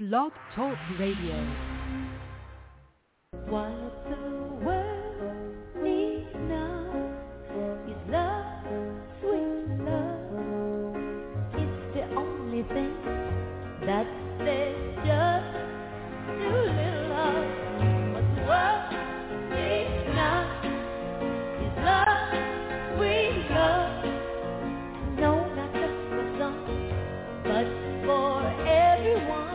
Blog Talk Radio. What the world needs now is love, sweet love. It's the only thing that says just a little love. What the world needs now is love, sweet love. No, not just for some, but for everyone.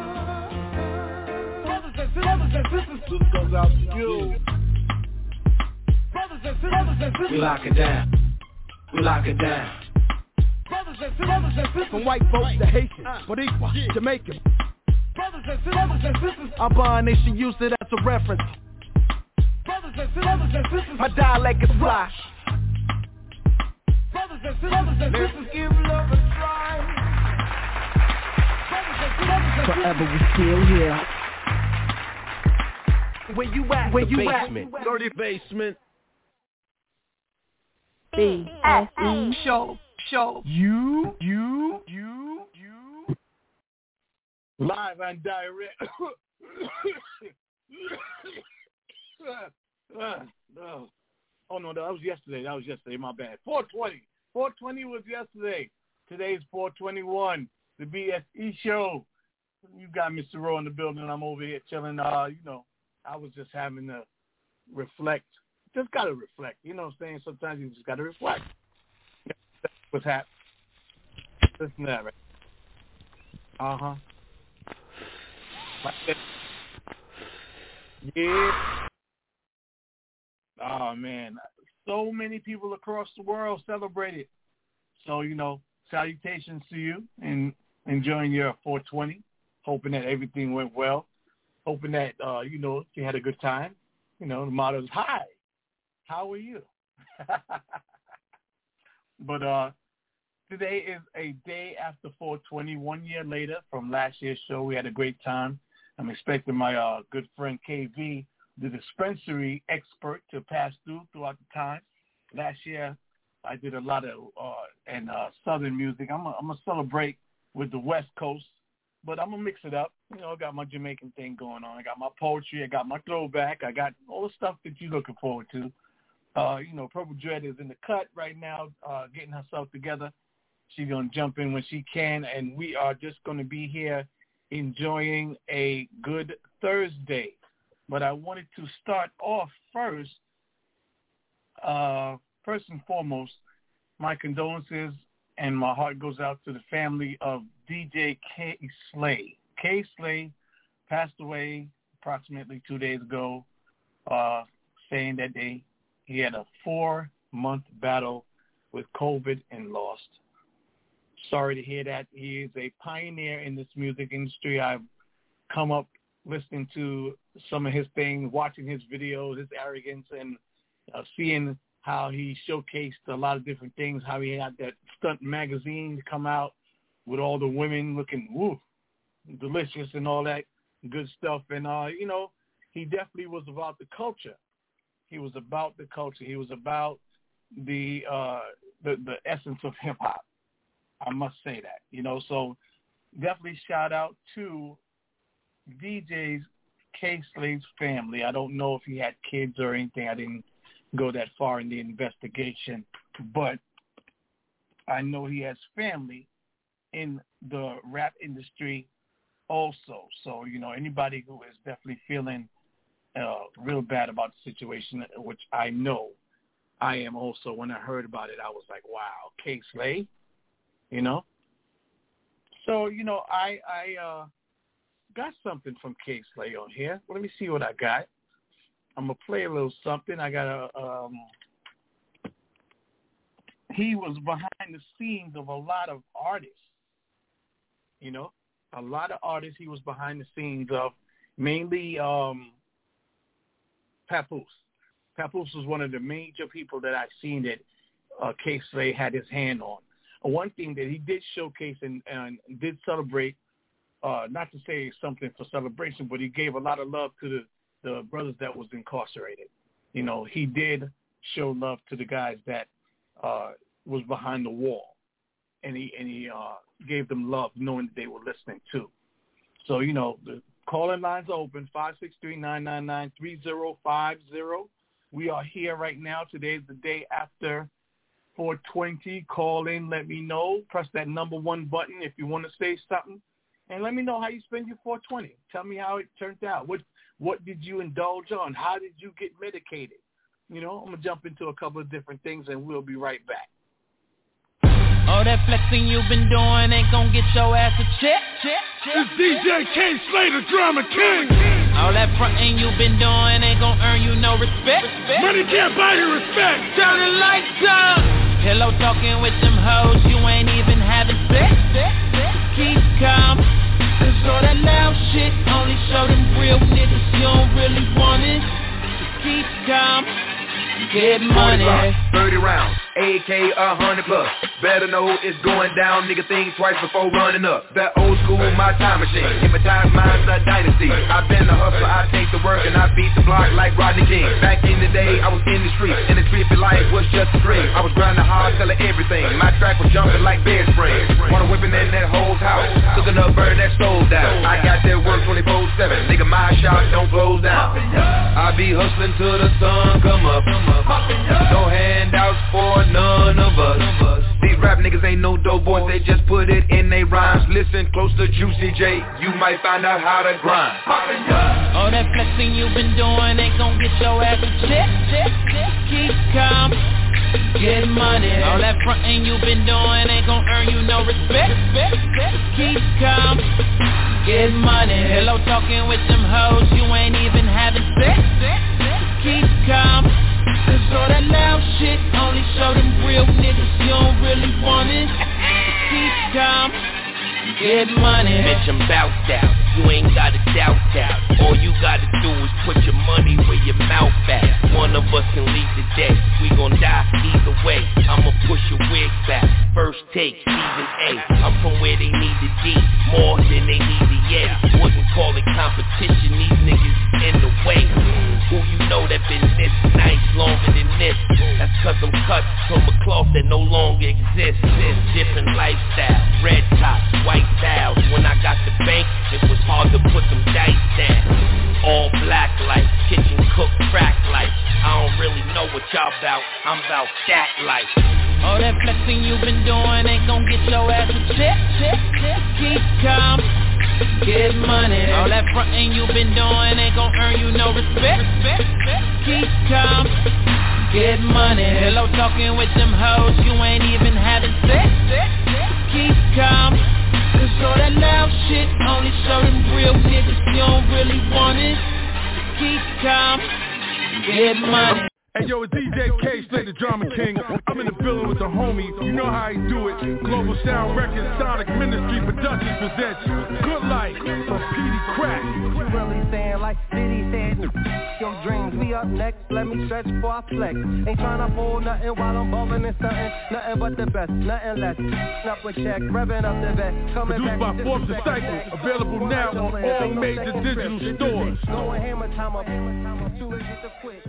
Brothers and sisters, this goes out to you. Brothers and sisters, we lock it down. We lock it down. Brothers and sisters, from white folks to Haitians, Boricua, Jamaican. Brothers and sisters, our bond nation used it as a reference. Brothers and sisters, my dialect is fly. Brothers and sisters, let's give love a try. Forever we still here. Where you at? Where you basement. At? Dirty basement. BSE show. You. Live and direct. Oh no, that was yesterday. My bad. 420. 420 was yesterday. Today's 421. The BSE show. You got Mr. Rowe in the building. I'm over here chilling. I was just having to reflect. Just got to reflect. You know what I'm saying? Sometimes you just got to reflect. That's what's happening. Listen to that, right? Uh-huh. Yeah. Oh, man. So many people across the world celebrated. So, salutations to you and enjoying your 420. Hoping that everything went well. Hoping that, you had a good time. The motto is, hi, how are you? But today is a day after 420, 1 year later from last year's show. We had a great time. I'm expecting my good friend KV, the dispensary expert, to pass throughout the time. Last year, I did a lot of Southern music. I'm going to celebrate with the West Coast. But I'm going to mix it up. I got my Jamaican thing going on. I got my poetry. I got my throwback. I got all the stuff that you're looking forward to. Purple Dread is in the cut right now, getting herself together. She's going to jump in when she can. And we are just going to be here enjoying a good Thursday. But I wanted to start off first and foremost, my condolences and my heart goes out to the family of DJ Kay Slay. Kay Slay passed away approximately 2 days ago, saying that he had a 4-month battle with COVID and lost. Sorry to hear that. He is a pioneer in this music industry. I've come up listening to some of his things, watching his videos, his arrogance, and seeing how he showcased a lot of different things, how he had that stunt magazine come out with all the women looking delicious and all that good stuff. And, he definitely was about the culture. He was about the culture. He was about the essence of hip-hop. I must say that, So definitely shout out to DJ's Kay Slay's family. I don't know if he had kids or anything. I didn't go that far in the investigation, but I know he has family in the rap industry also. So, anybody who is definitely feeling real bad about the situation, which I know I am also. When I heard about it, I was like, wow, Kay Slay, So, I got something from Kay Slay on here. Let me see what I got. I'm going to play a little something. I got he was behind the scenes of a lot of artists, a lot of artists he was behind the scenes of, mainly Papoose. Papoose was one of the major people that I've seen that Kay Slay had his hand on. One thing that he did showcase and did celebrate, not to say something for celebration, but he gave a lot of love to the brothers that was incarcerated. He did show love to the guys that was behind the wall, and he gave them love, knowing that they were listening too. So, the call-in lines are open, 563-999-3050. We are here right now. Today's the day after 420. Call in, let me know. Press that number 1 button if you want to say something. And let me know how you spend your 420. Tell me how it turned out. What did you indulge on? How did you get medicated? I'm going to jump into a couple of different things, and we'll be right back. All that flexing you been doing ain't gonna get your ass a check. It's DJ K-Slay, the Drama King. All that frontin' you been doing ain't gonna earn you no respect. Money can't buy you respect. Turn the lights up. Pillow talking with them hoes, you ain't even having sex. Keep calm. Cause all that loud shit only show them real niggas you don't really want it. Keep calm. Get money. 30 rounds, AK 100 plus. Better know it's going down. Nigga think twice before running up. That old school, my time machine. Hypnotize minds, a dynasty. I've been the hustler, I take the work, and I beat the block like Rodney King. Back in the day, I was in the street, and the street for life was just a dream. I was grinding hard, selling everything. My track was jumping like bed springs. Wanna whipping in that whole house, cooking up, burn that stove down. I got that work 24/7. Nigga, my shop don't close down. I be hustling till the sun come up. No handouts for none of us. These rap niggas ain't no dope boys, they just put it in they rhymes. Listen close to Juicy J, you might find out how to grind. All that flexing you been doing ain't gon' get your ass a check. Keep calm, get money. All that frontin' you been doing ain't gon' earn you no respect. Keep calm, get money. Hello talking with them hoes, you ain't even having sex. Keep calm. Cause all that loud shit only show them real niggas you don't really want it. Keep calm, get money. Bitch, I'm bout that. You ain't gotta doubt that. All you gotta do is put your money where your mouth at. One of us can leave today. We gon' die either way. I'ma push your wig back. First take, season A. I'm from where they need the D, more than they need the A. Wouldn't call it competition, these niggas in the way. Who you know that been this nice longer than this? That's cause I'm cut from a cloth that no longer exists. This different lifestyle, red tops, white towels. When I got the bank, it was hard to put them dice down. All black life, kitchen cook crack life. I don't really know what y'all about, I'm about that life. All that flexing you been doing ain't gon' get your ass a check. Keep calm, get money. All that frontin' you been doing ain't gon' earn you no respect. Keep calm, get money. Hello talking with them hoes, you ain't even having sex. Keep calm. Cause all that loud shit only show them real niggas you don't really want it. Keep calm, get money. Hey yo, it's DJ K-Slay, the Drama King. I'm in the building with the homies. You know how he do it. Global Sound Records, Sonic Ministry Productions presents Good Life from Petey Crack. You really saying like Diddy said, your dreams, we up next. Let me stretch before I flex. Ain't tryna pull nothing while I'm ballin' and stuntin'. Nothing but the best, nothing less. Up a check, revving up the vet. Produced by Forbes Disciple. Available now on all major digital stores. Going hammer time up. Soon as get the quick.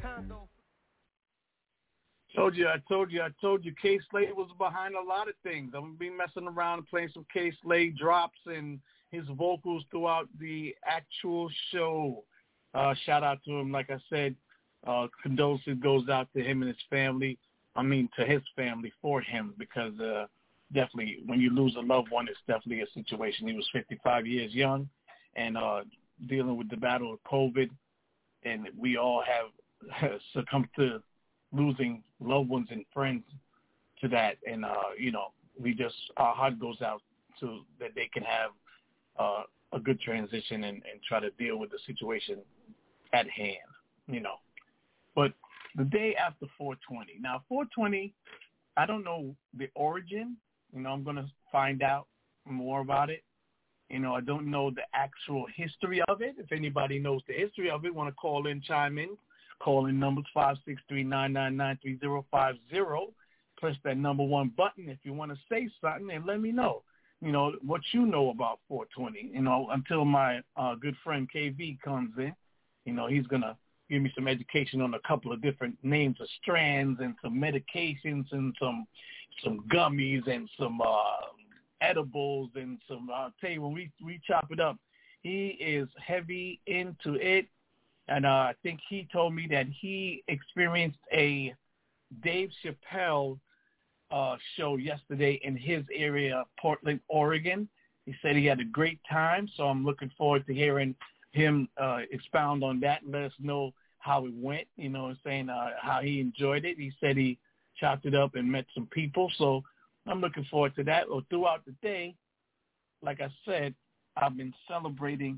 I told you K-Slay was behind a lot of things. I'm going to be messing around and playing some K-Slay drops and his vocals throughout the actual show. Shout out to him. Like I said, condolences goes out to him and his family. I mean, to his family for him, because definitely when you lose a loved one, it's definitely a situation. He was 55 years young and dealing with the battle of COVID, and we all have succumbed to losing loved ones and friends to that, and our heart goes out to that they can have a good transition and try to deal with the situation at hand, But the day after 420, now 420, I don't know the origin. I'm going to find out more about it. I don't know the actual history of it. If anybody knows the history of it, want to call in, chime in. Call-in numbers 563-999-3050. Press that number 1 button if you want to say something and let me know, what you know about 420. Until my good friend KV comes in, he's going to give me some education on a couple of different names of strands and some medications and some gummies and some edibles and some, I'll tell you, when we chop it up, He is heavy into it. And I think he told me that he experienced a Dave Chappelle show yesterday in his area, Portland, Oregon. He said he had a great time, so I'm looking forward to hearing him expound on that and let us know how it went, you know what I'm saying, how he enjoyed it. He said he chopped it up and met some people, so I'm looking forward to that. Well, throughout the day, like I said, I've been celebrating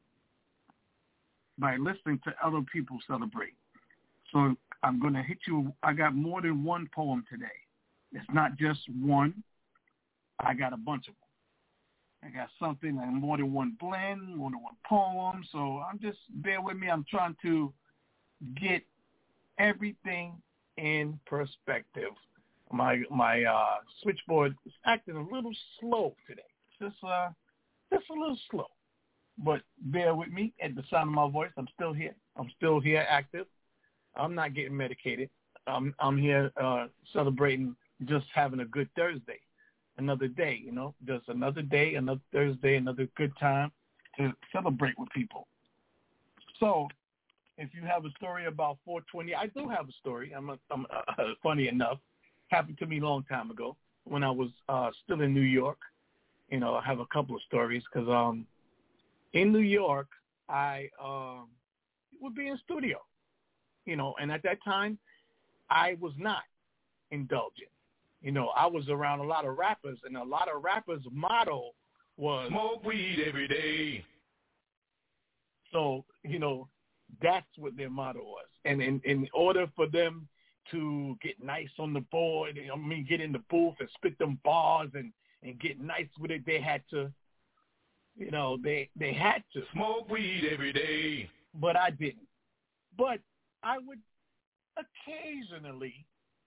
by listening to other people celebrate. So I'm going to hit you. I got more than one poem today. It's not just one. I got a bunch of them. I got something like more than one blend, more than one poem. So I'm just, bear with me. I'm trying to get everything in perspective. My switchboard is acting a little slow today. Just a little slow. But bear with me. At the sound of my voice, I'm still here. I'm still here active. I'm not getting medicated. I'm here celebrating just having a good Thursday. Another day, you know, just another day, another Thursday, another good time to celebrate with people. So if you have a story about 420, I do have a story. I'm funny enough. Happened to me a long time ago when I was still in New York. You know, I have a couple of stories because in New York, I would be in studio, you know, and at that time, I was not indulgent. You know, I was around a lot of rappers, and a lot of rappers' motto was smoke weed every day. So, you know, that's what their motto was. And in order for them to get nice on the board, get in the booth and spit them bars and get nice with it, they had to, you know, they had to smoke weed every day. But I didn't. But I would occasionally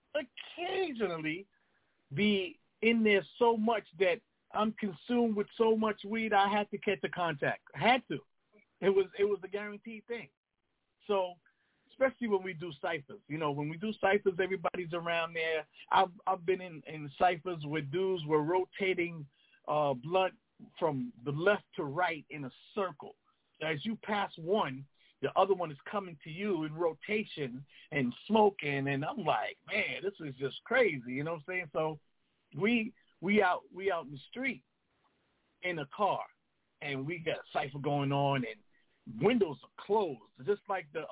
be in there so much that I'm consumed with so much weed I had to catch a contact. I had to. It was a guaranteed thing. So especially when we do ciphers. You know, when we do ciphers, everybody's around there. I've been in ciphers where dudes were rotating blunt from the left to right in a circle. As you pass one, the other one is coming to you in rotation and smoking, and I'm like, man, this is just crazy. You know what I'm saying? So we out in the street in a car, and we got a cipher going on, and windows are closed, just like the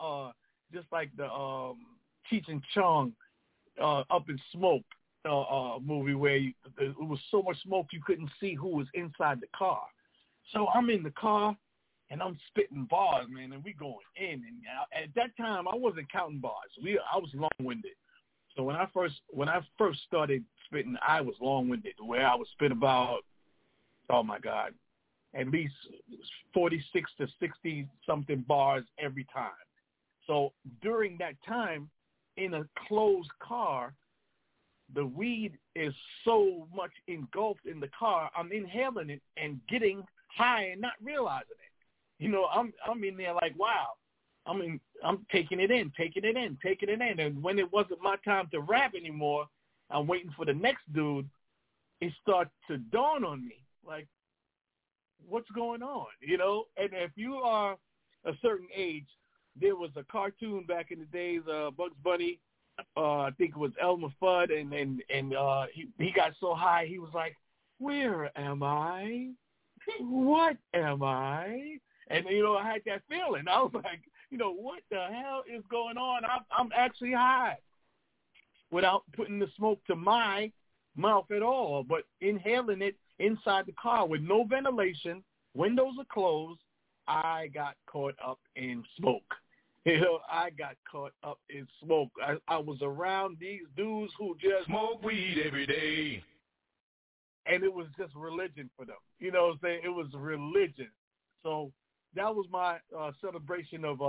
Cheech and Chong Up in Smoke movie where it was so much smoke you couldn't see who was inside the car. So I'm in the car, and I'm spitting bars, man, and we going in. And at that time, I wasn't counting bars. I was long-winded. So when I first started spitting, I was long-winded, where I would spit about, oh my God, at least 46 to 60-something bars every time. So during that time, in a closed car, the weed is so much engulfed in the car, I'm inhaling it and getting high and not realizing it. You know, I'm in there like, wow, I'm taking it in. And when it wasn't my time to rap anymore, I'm waiting for the next dude. It starts to dawn on me, like, what's going on? You know, and if you are a certain age, there was a cartoon back in the days, Bugs Bunny. I think it was Elmer Fudd, and he got so high he was like, "Where am I? What am I?" And you know, I had that feeling. I was like, you know, what the hell is going on? I'm actually high, without putting the smoke to my mouth at all, but inhaling it inside the car with no ventilation, windows are closed. I got caught up in smoke. You know, I got caught up in smoke. I was around these dudes who just smoke weed every day. And it was just religion for them. You know what I'm saying? It was religion. So that was my celebration of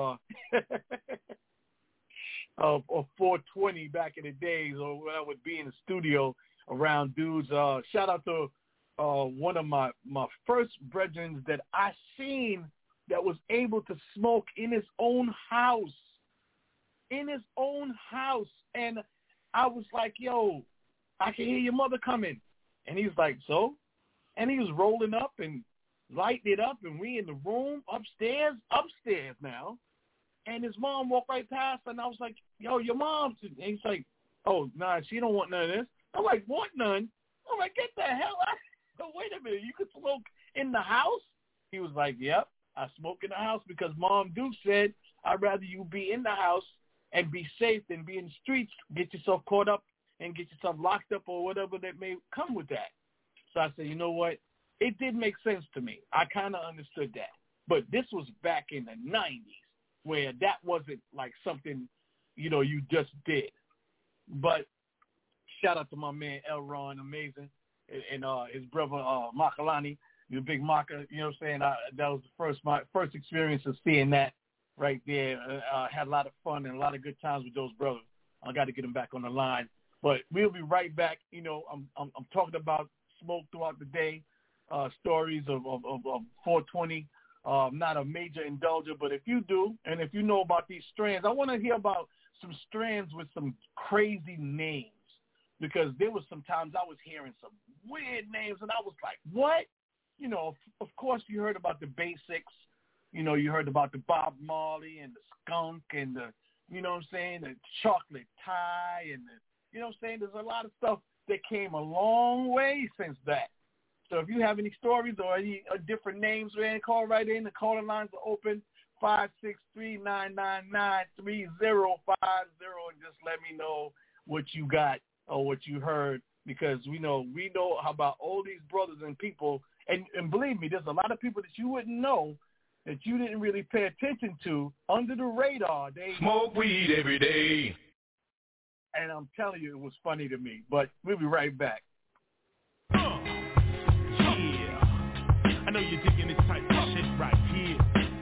of 420 back in the days, or when I would be in the studio around dudes. Shout out to one of my first brethren that I seen that was able to smoke in his own house. And I was like, yo, I can hear your mother coming. And he was like, so? And he was rolling up and lighted it up, and we in the room upstairs now. And his mom walked right past, and I was like, yo, your mom's. And he's like, oh, nah, she don't want none of this. I'm like, want none? I'm like, get the hell out. Wait a minute, you can smoke in the house? He was like, yep, I smoke in the house because Mom Duke said I'd rather you be in the house and be safe than be in the streets, get yourself caught up and get yourself locked up or whatever that may come with that. So I said, you know what? It did make sense to me. I kind of understood that. But this was back in the 90s where that wasn't like something, you know, you just did. But shout out to my man Elron, amazing, and his brother Makalani, the big Maka, you know what I'm saying? That was my first experience of seeing that right there. Had a lot of fun and a lot of good times with those brothers. I got to get them back on the line. But we'll be right back. You know, I'm talking about smoke throughout the day, stories of 420. Not a major indulger, but if you do, and if you know about these strands, I want to hear about some strands with some crazy names, because there was some times I was hearing some weird names, and I was like, what? You know, of course you heard about the basics. You know, you heard about the Bob Marley and the skunk and the, you know what I'm saying, the chocolate tie and the, you know what I'm saying, there's a lot of stuff that came a long way since that. So if you have any stories or any different names, man, call right in. The calling lines are open, 563-999-3050, and just let me know what you got or what you heard, because we know about all these brothers and people, and believe me, there's a lot of people that you wouldn't know that you didn't really pay attention to under the radar. They smoke weed every day. And I'm telling you, it was funny to me. But we'll be right back. I know you're digging this type of shit right here.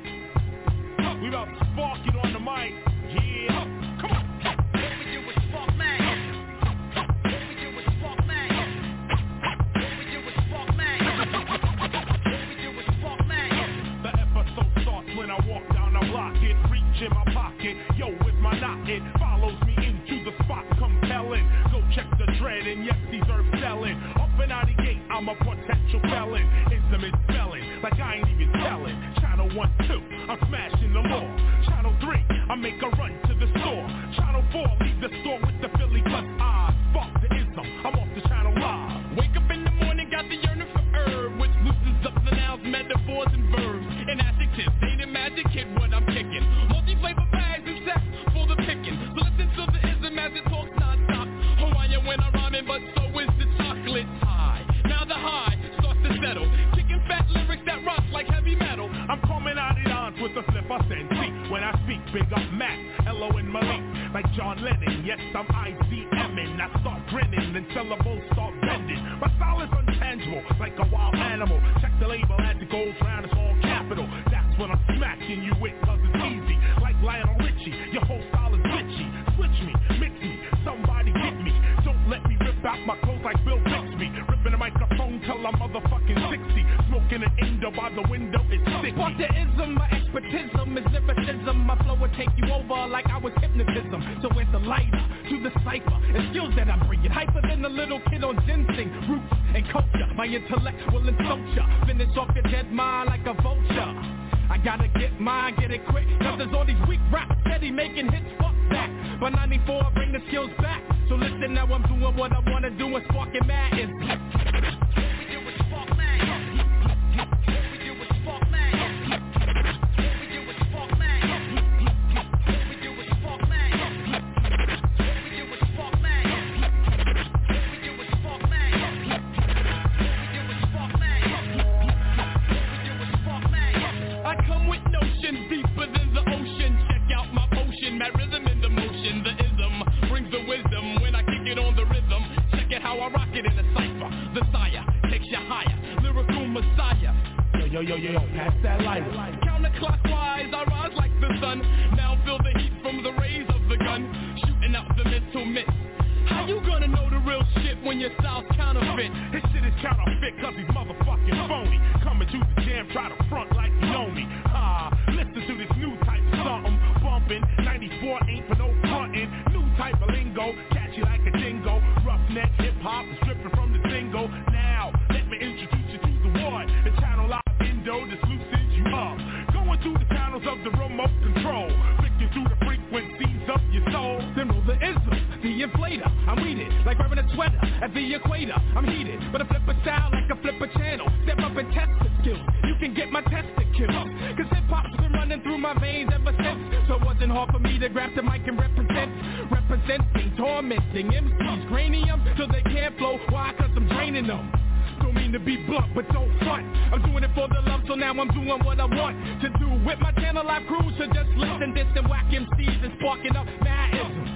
We about to spark it on the mic. Yeah. Come on. What we do is spark man. What we do is spark man. What we do is spark man. What we do is spark man. The episode starts when I walk down the block. It reach in my pocket. Yo, with my knock, it follows me into the spot compelling. Go check the dread, and yes, these herbs selling. Up and out the gate, I'm a potential felon. Intimate felon, like I ain't even telling. Channel 1, 2, I'm smashing them all. Channel 3, I make a run to the store. Channel 4, leave the store with the Philly plus I spark the ism, I'm off the channel live. Wake up in the morning, got the yearning for herb, which loosens up the nouns, metaphors, and verbs. And adjectives, ain't a magic kid what I'm kicking. Multi-flavor bags and sex for the picking. So listen to the ism as it talks non-stop. Hawaiian when I'm rhyming, but so is the chocolate high. Now the high starts to settle. Kicking fat lyrics that rock like heavy metal. I'm coming out of lines with the flip I send. See, when I speak, big up Mac, Elo and Malik. Like John Lennon, yes, I'm ICMing. I start grinning, then syllables start bending. My style is untangible, like a wild animal. Check the label as it goes round, it's all capital. That's when I'm smacking you with, cause it's easy. Like Lionel Richie, your whole style is bitchy. Switch me, mix me, somebody get me. Don't let me rip out my clothes like Bill Bixby. Ripping the microphone till I'm motherfucking 60. Smoking an Indo by the window, it's sticky. What the ism, my expertism is lyricism. My flow will take you over like I was hypnotism. So it's a lighter to the cipher and skills that I'm bringing. Hyper than a little kid on ginseng, roots and culture. My intellect will insult ya. Finish off your dead mind like a vulture. I gotta get mine, get it quick. Cause there's all these weak raps steady making hits, fuck that. By 94 I bring the skills back. So listen, now I'm doing what I wanna do and sparking mad is what we do is spark mad. What we do is spark mad. What we do is spark mad. What we do is spark mad. What we do is spark mad. What we do is spark mad. What we do is spark mad. What we do is spark mad. I come with notions deeper than the ocean. Check out my potion, my rhythm in the motion. The ism brings the wisdom when I kick it on the rhythm. Check it how I rock it in a cipher. The sire takes you higher, lyrical messiah. Yo, pass that lighter. Counterclockwise, I rise like the sun. Now feel the heat from the rays of the gun. Shooting out the mental mist. How you gonna know the real shit when your style's counterfeit? This shit is counterfeit cause he's motherfucking phony. Coming to the jam, try to front like you know me. Listen to this new type of something. Bumping, 94 ain't for no frontin'. New type of lingo, catchy like a dingo. Roughneck, hip-hop, stripping from the single. Now, let me introduce you to the one. The channel live in because of the remote control. Flicking through the frequencies of your soul. Then roll the ism, the inflator. I'm weeded, like wearing a sweater at the equator. I'm heated, but I flip a style like a flipper channel. Step up and test the skills. You can get my testicle. Cause hip-hop's been running through my veins ever since. So it wasn't hard for me to grab the mic and representing, tormenting MCs, cranium, till they can't flow. Why? Cause I'm draining them. Don't mean to be blunt, but don't front. I'm doing it for the love, so now I'm doing what I want to do. With my channel live crew, so just listen, this and whack MCs and sparking up madism.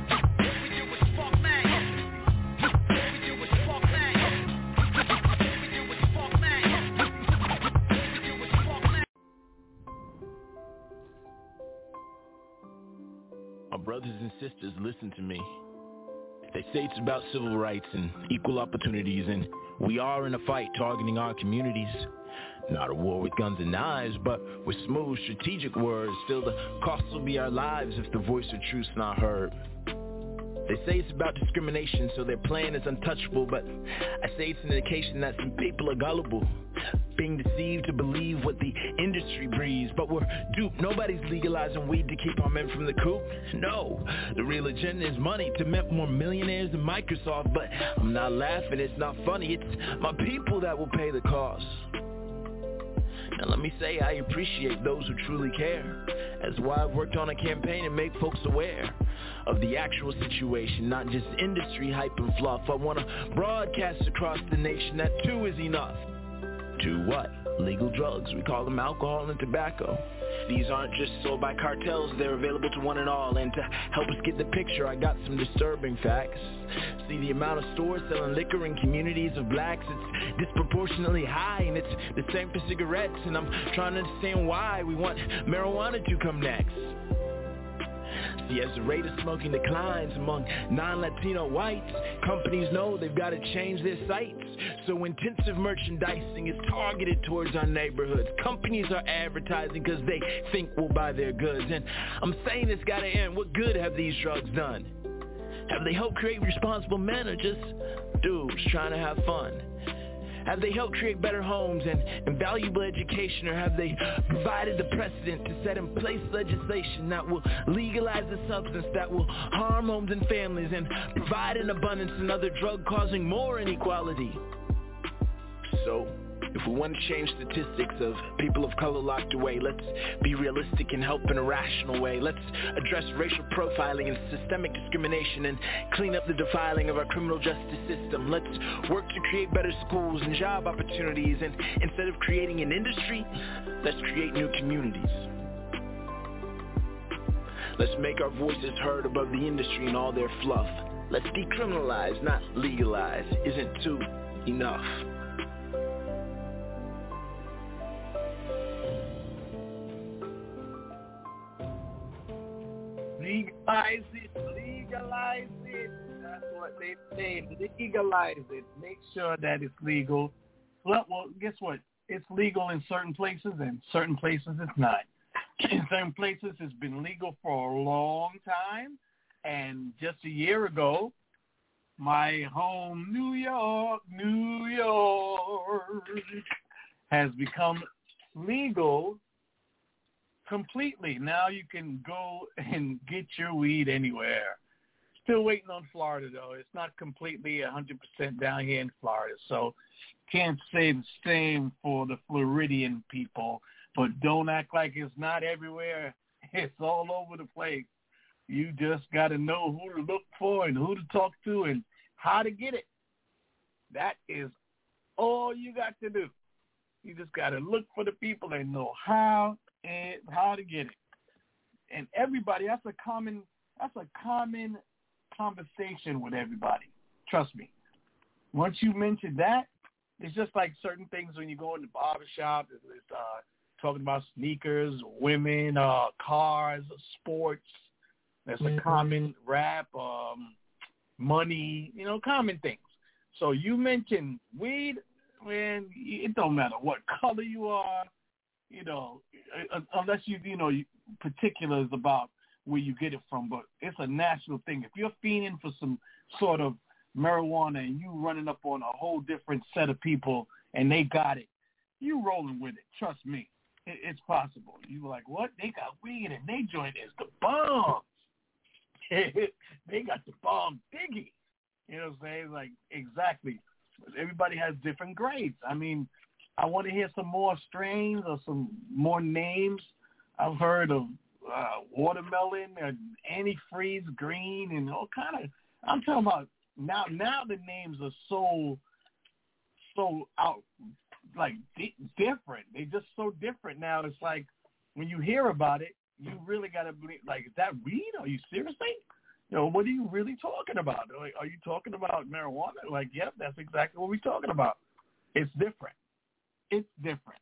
My brothers and sisters, listen to me. They say it's about civil rights and equal opportunities, and we are in a fight targeting our communities. Not a war with guns and knives, but with smooth, strategic words. Still, the cost will be our lives if the voice of truth's not heard. They say it's about discrimination, so their plan is untouchable, but I say it's an indication that some people are gullible, being deceived to believe what the industry breathes, but we're duped. Nobody's legalizing weed to keep our men from the coop. No, the real agenda is money to make more millionaires than Microsoft, but I'm not laughing, it's not funny, it's my people that will pay the cost. Now let me say I appreciate those who truly care. That's why I've worked on a campaign to make folks aware of the actual situation, not just industry hype and fluff. I want to broadcast across the nation that two is enough. Two what? Legal drugs. We call them alcohol and tobacco. These aren't just sold by cartels, they're available to one and all. And to help us get the picture, I got some disturbing facts. See, the amount of stores selling liquor in communities of blacks, it's disproportionately high, and it's the same for cigarettes. And I'm trying to understand why we want marijuana to come next. See, as the rate of smoking declines among non-Latino whites, companies know they've got to change their sights. So intensive merchandising is targeted towards our neighborhoods. Companies are advertising because they think we'll buy their goods. And I'm saying it's got to end. What good have these drugs done? Have they helped create responsible men, or just dudes trying to have fun? Have they helped create better homes and valuable education, or have they provided the precedent to set in place legislation that will legalize the substance that will harm homes and families and provide an abundance in other drug causing more inequality? So, if we want to change statistics of people of color locked away, let's be realistic and help in a rational way. Let's address racial profiling and systemic discrimination and clean up the defiling of our criminal justice system. Let's work to create better schools and job opportunities, and instead of creating an industry, let's create new communities. Let's make our voices heard above the industry and all their fluff. Let's decriminalize, not legalize. Isn't two enough? Legalize it, legalize it. That's what they say. Legalize it. Make sure that it's legal. Well, guess what? It's legal in certain places, and certain places it's not. In certain places it's been legal for a long time, and just a year ago, my home, New York, has become legal completely. Now you can go and get your weed anywhere. Still waiting on Florida, though. It's not completely 100% down here in Florida, so can't say the same for the Floridian people. But don't act like it's not everywhere. It's all over the place. You just got to know who to look for and who to talk to and how to get it. That is all you got to do. You just got to look for the people that know how to get it. And everybody, that's a common conversation with everybody. Trust me. Once you mention that, it's just like certain things when you go in the barbershop, it's talking about sneakers, women, cars, sports. That's a common rap, money, common things. So you mention weed, man, it don't matter what color you are, unless you particulars about where you get it from, but it's a national thing. If you're fiending for some sort of marijuana and you running up on a whole different set of people and they got it, you rolling with it. Trust me. It's possible. You were like, what? They got weed and they joint is the bomb. They got the bomb diggy. You know what I'm saying? Like, exactly. Everybody has different grades. I mean, I want to hear some more strains or some more names. I've heard of watermelon and antifreeze green and all kind of. I'm talking about now. Now the names are so out, like different. They just so different now. It's like when you hear about it, you really got to believe. Like, is that weed? Are you seriously? You know, what are you really talking about? Like, are you talking about marijuana? Like, yep, that's exactly what we're talking about. It's different. It's different.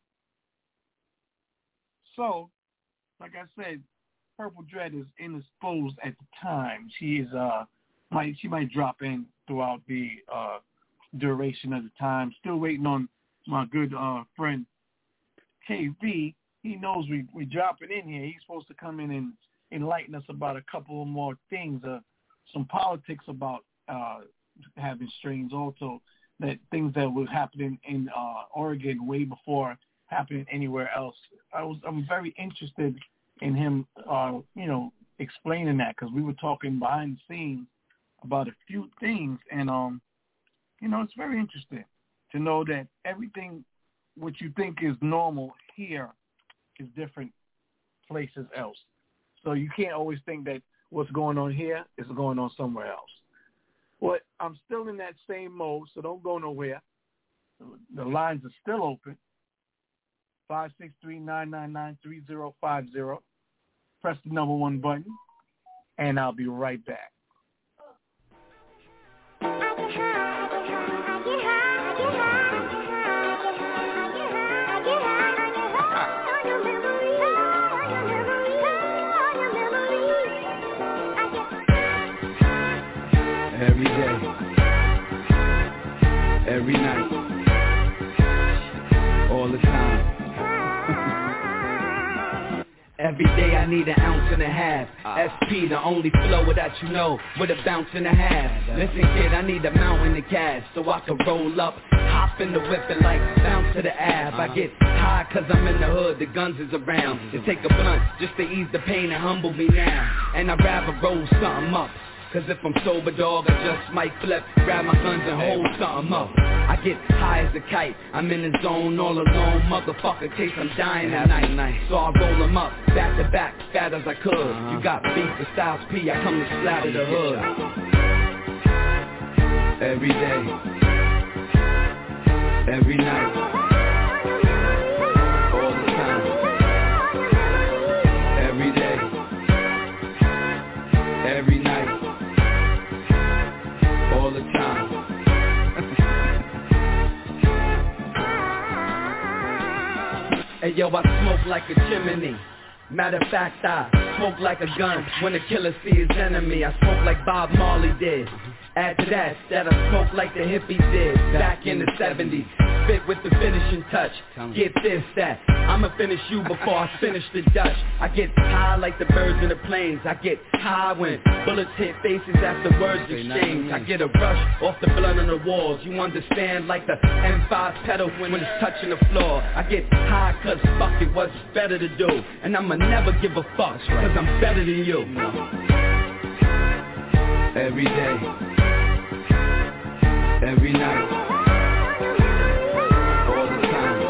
So, like I said, Purple Dread is indisposed at the time. She is she might drop in throughout the duration of the time. Still waiting on my good friend KV. He knows we dropping in here. He's supposed to come in and enlighten us about a couple of more things, some politics about having strains, also that things that were happening in Oregon way before happening anywhere else. I'm very interested in him, explaining that, because we were talking behind the scenes about a few things, and it's very interesting to know that everything what you think is normal here is different places else. So you can't always think that what's going on here is going on somewhere else. Well, I'm still in that same mode, so don't go nowhere. The lines are still open. 563-999-3050. Press the number 1 button, and I'll be right back. Every day, every night, all the time. Every day I need 1.5 ounces. SP, the only flow that you know, with 1.5 ounces. Listen kid, I need a mountain of cash, so I can roll up, hop in the whip and like bounce to the ab. I get high cause I'm in the hood, the guns is around. To take a blunt, just to ease the pain and humble me now. And I'd rather roll something up, cause if I'm sober, dog, I just might flip, grab my guns and hold something up. I get high as a kite, I'm in the zone all alone, motherfucker, case I'm dying tonight. So I roll them up, back to back, fat as I could. You got beef with Styles P, I come to splatter the hood. Every day, every night, all the time. Every day, every night, all the time. Hey yo, I smoke like a chimney. Matter of fact, I smoke like a gun when the killer see his enemy. I smoke like Bob Marley did. Add to that I smoke like the hippies did back in the 70s. Spit with the finishing touch. Get this, that I'ma finish you before I finish the Dutch. I get high like the birds in the plains. I get high when bullets hit faces after words exchange. I get a rush off the blood on the walls. You understand, like the M5 pedal when it's touching the floor. I get high cause fuck it, what's better to do. And I'ma never give a fuck cause I'm better than you. Every day, every night, all the time.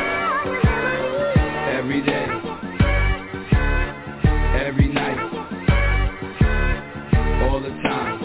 Every day, every night, all the time.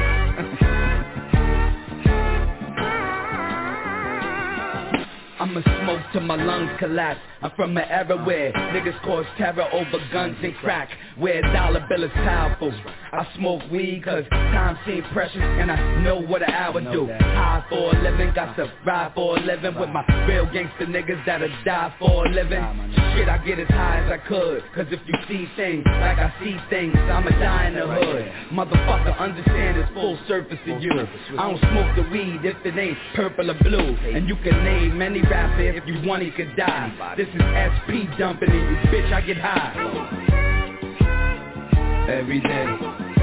I'ma smoke till my lungs collapse. I'm from an era where niggas cause terror over guns and crack, where a dollar bill is powerful. I smoke weed cause time seems precious and I know what an hour do. High for a living, got to ride for a living with my real gangster niggas that'll die for a living. Shit, I get as high as I could, cause if you see things like I see things, I'ma die in the hood. Motherfucker, understand it's full surface to you. I don't smoke the weed if it ain't purple or blue. And you can name any rapper if you want he could die. This is SP dumping in you, bitch, I get high. Every day,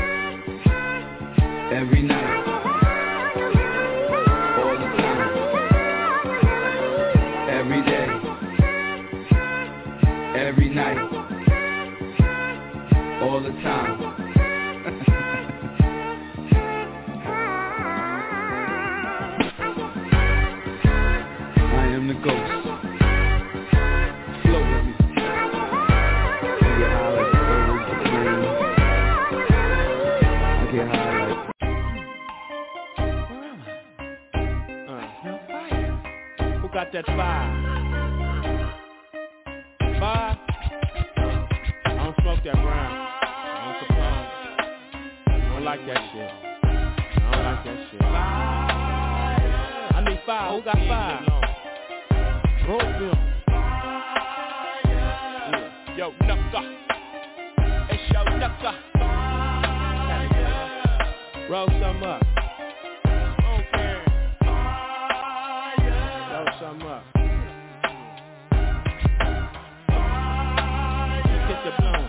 every night, all the time. Every day, night, all the time. I am the ghost. Flow with me. I get high like birds and planes. I get high like... Who got that fire? Fire? I don't smoke that brown. I don't suppose. I don't like that shit. I don't like that shit. I need fire. Who got fire? Roadville. Yo, Nucka. It's yo, Nucka. Roll some up. Okay. Roll some up. Get the blown.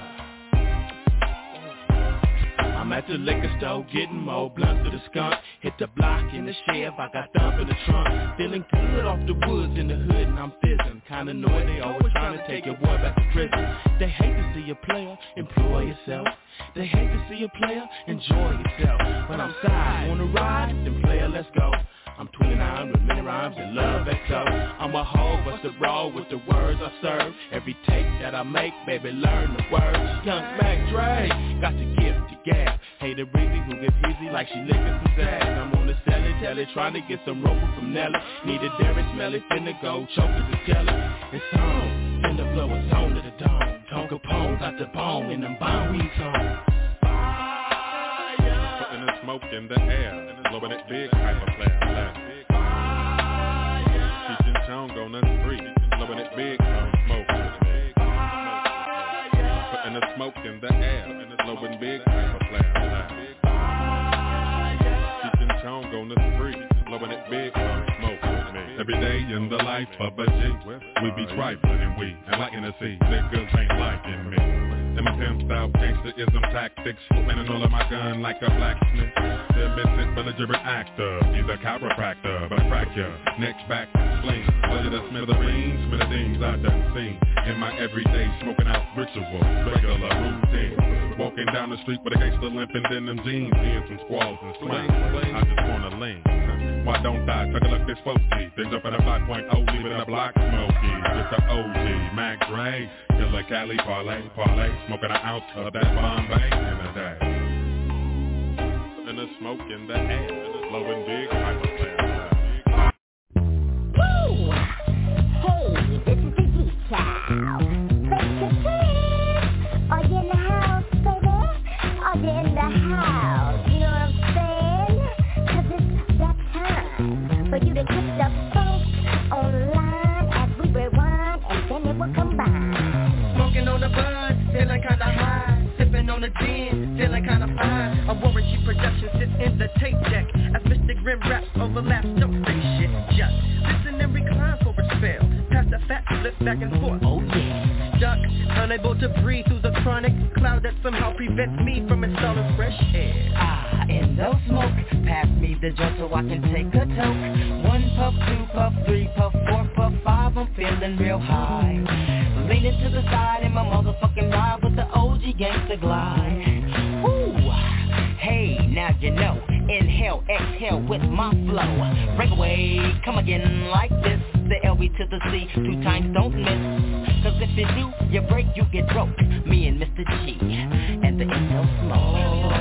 I'm at the liquor store getting more blunts to the skunk. Hit the block in the chef, I got thump in the trunk. Feeling good off the woods in the hood and I'm fizzing. Kinda know it, they always trying to take your boy back to prison. They hate to see a player, employ yourself. They hate to see a player, enjoy yourself. When I'm side, wanna ride, then player, let's go. I'm 29 with many rhymes and love XO. I'm a hoe, what's the role with the words I serve? Every take that I make, baby, learn the words. Young Mac Dre, got the gift to gab. Hey, the breezy who gets easy like she licking some sass. I'm on the celly, telly, trying to get some roper from Nelly. Need a dairy, smelly, finna go, chokers and telly. It's on, finna blow a zone to the dome. Tonka Pone got the bone in them bomb weeds on. Putting the smoke in the air, blowing it big, hyper player. Teaching town gonna free, blowing it big, smoke. Putting the smoke in the air, blowing big, hyper player. Teaching town gonna free, blowing it big, smoke. Every day in the life of a G, we be trifling and we ain't liking to see niggas ain't liking me. And my pimped out gangsterism tactics, winning all of my gun like a blacksmith. The mystic belligerent actor, he's a chiropractor, but I crack ya, next back, sling. Tell you the smithereens I done seen. In my everyday smoking out ritual, regular routine. Walking down the street with a gangster limping in them jeans, seeing some squalls and swings. I just wanna lean. Why don't I take a look this funky? Things up at a 5.0, leaving a block smoky. It's the OG, Mac Dre, Killer Cali, parlay, smoking an ounce of that Bombay in the day. And the smoke in the air, blowing big, hyper player. Woo! Hey, this is the D-Child. Are you in the house, baby? Are you in the house? You know what I'm saying? 'Cause it's that time for you to kick the funk online as we rewind and then it will combine. Smoking on the bud, feeling kinda high. Sipping on the gin, feeling kinda fine. A Warren G production sits in the tape deck as Mr. Grim raps overlaps. Don't say shit, just listen and recline for a spell. Pass the fat flip back and forth. Oh yeah. Duck, unable to breathe through the chronic cloud that somehow prevents me from installing fresh air. In no smoke, pass me the joint so I can take a toke. 1 puff, 2 puff, 3 puff, 4 puff, 5, I'm feeling real high. Leaning to the side in my motherfucking ride with the OG gangsta glide. Woo! Hey, now you know, inhale, exhale with my flow. Break away, come again like this. The LB to the C, 2 times don't miss. 'Cause if you do, you break, you get broke. Me and Mr. G, and the Intel Smoke.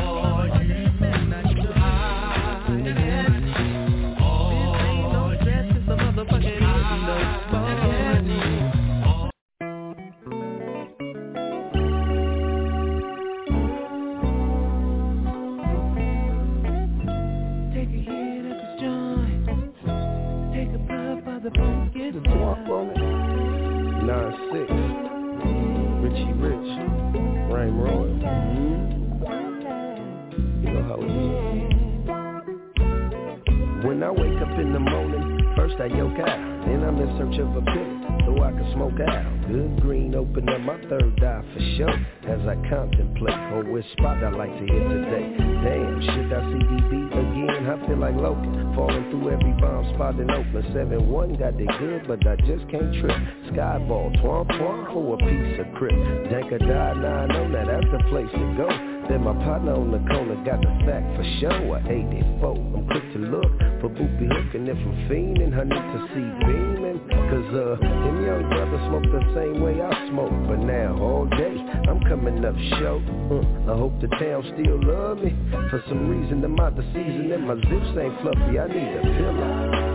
The 9-6, Richie Rich, Rhyme Roy. You know how it is. When I wake up in the morning, first I yoke out, then I'm in search of a pill. so I can smoke out. Good green, open up my third eye for sure. As I contemplate on which spot I like to hit today. Damn, should I see DB again? I feel like Logan, falling through every bomb spot in Oakland. 7-1 got it good, but I just can't trip. Skyball, twomp for a piece of crib. Dank or die, now I know that that's the place to go. Then my partner on the corner got the sack for show. A 84, I'm quick to look for Boopy Hook. And if I'm fiending, I need to see beaming. Cause them young brothers smoke the same way I smoke. But now all day, I'm coming up short. I hope the town still love me. For some reason, I'm out the season and my zips ain't fluffy. I need a pillow.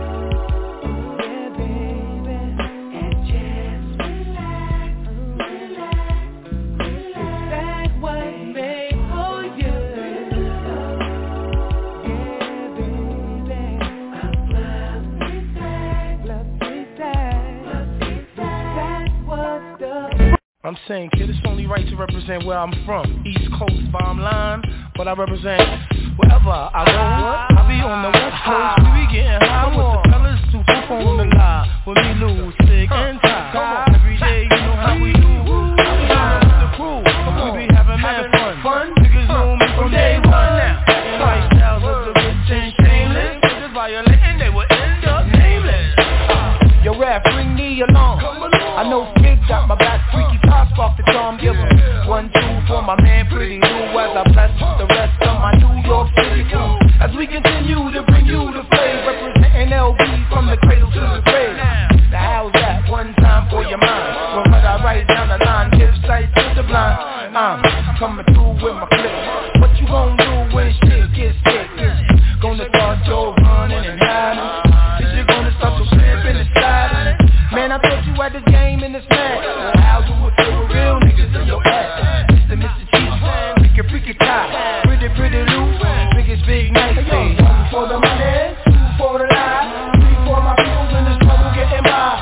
I'm saying, kid, it's only right to represent where I'm from. East Coast, bottom line, but I represent wherever I go. I be on the West Coast, we be getting high with the fellas too tough on the line. With me loose, sick and tired. Every day, you know how we do. I be on with the crew, we be having mad fun. Niggas know me from day one now. Lifestyles of the rich and shameless. Niggas violating, they will end up nameless. Yo, rap, bring me along. I know Big got my back, freaky top off the charm. Give him 1, 2 for my man, Pretty Lou. As I bless the rest of my New York City crew. As we continue to bring you the flavor, representing LB from the cradle to the grave. Now how's that? One time for your mind. When I write down the line, give sight to the blind. I'm coming through with my clip. What you gon' do when shit gets sick? Gonna start your running and hiding? Is you gonna start your flipping and sliding? Man, I thought you had this game in this match. How do it feel with real niggas in your ass? Mr. Cheese, freaky tie, pretty loose, biggest big night. One for the money, 2 for the lie, 3 for my peoples in the struggle getting by.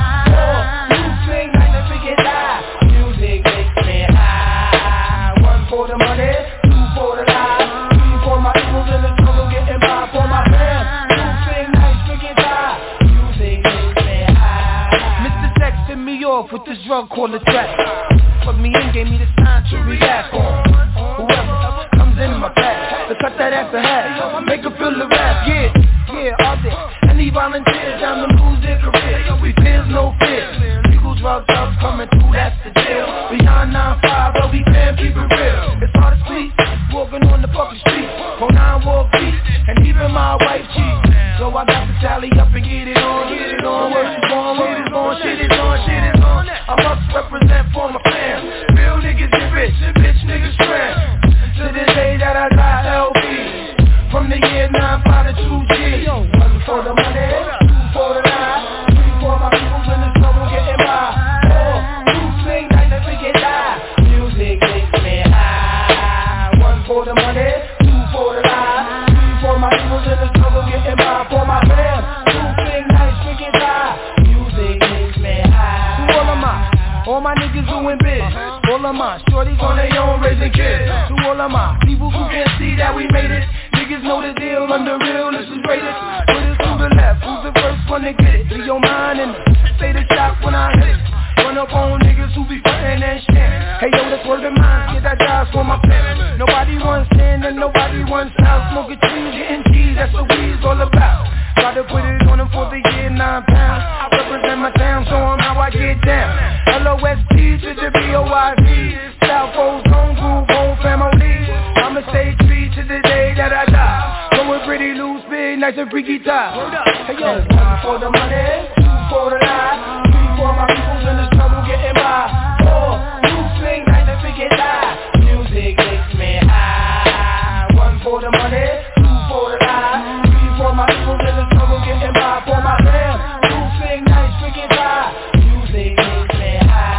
4, you sing like the freaky die. Music makes me high. 1 for the money, 2 for the lie, 3 for my peoples in the struggle getting by. For my fam, you sing nice freaky die. Music makes me high. Mr. Texting me off with this drug called the track. Fuck me in, gave me the time to react on. Whoever comes in my path, to cut that ass to hat, make her feel the wrath. Yeah, all day. Any volunteers down to lose their career. We fears no fear. Legal drug thugs coming through, that's the deal. Beyond 9-5, but we can't keep it real. It's hard to sleep, walking on the fucking street. 09 war beat, and even my wife cheat. So I got to tally up and get it on. Where you going, where you going, shit is on. I must represent for my fam. Real niggas get rich, and bitch niggas scram. To the day that I die LB. From the year 9-5 to 2G. 1 for the money, 2 for the lie, 3 for my peoples in the trouble getting by. 4, you sing like the freaking die. Music makes me high. 1 for the money, 2 for the lie, 3 for my peoples in the trouble getting by. For my fam, you sing nice freaking die. Music makes me high. To all my niggas doing biz. All of my shorties on their own raising kids. To all of my people who can't see that we made it. Niggas know the deal, under real, this is greatest. Put it to the left, who's the first one to get it? Be your mind and say the shot when I hit it. Run up on niggas who be frontin' and shit. Hey yo, that's word of mine, get that jobs for my parents. Nobody wants sin and nobody wants house. Smoking trees, getting cheese, that's what we's all about. Gotta put it on them for the year 9 pounds. I represent my town, show them how I get down. LOST to the BOYV. South Coast, home group, home family. I'ma stay true to the day that I die. Going pretty loose, big, nice and freaky tie. Hey yo, 1 for the money, 2 for the lie, 3 for my peoples in the struggle getting by. 4, you sing like the freaky die. Music makes me high. 1 for the money, 2 for the lie, 3 for my peoples in the struggle getting by. For my fam, you sing nice freaky die. Music makes me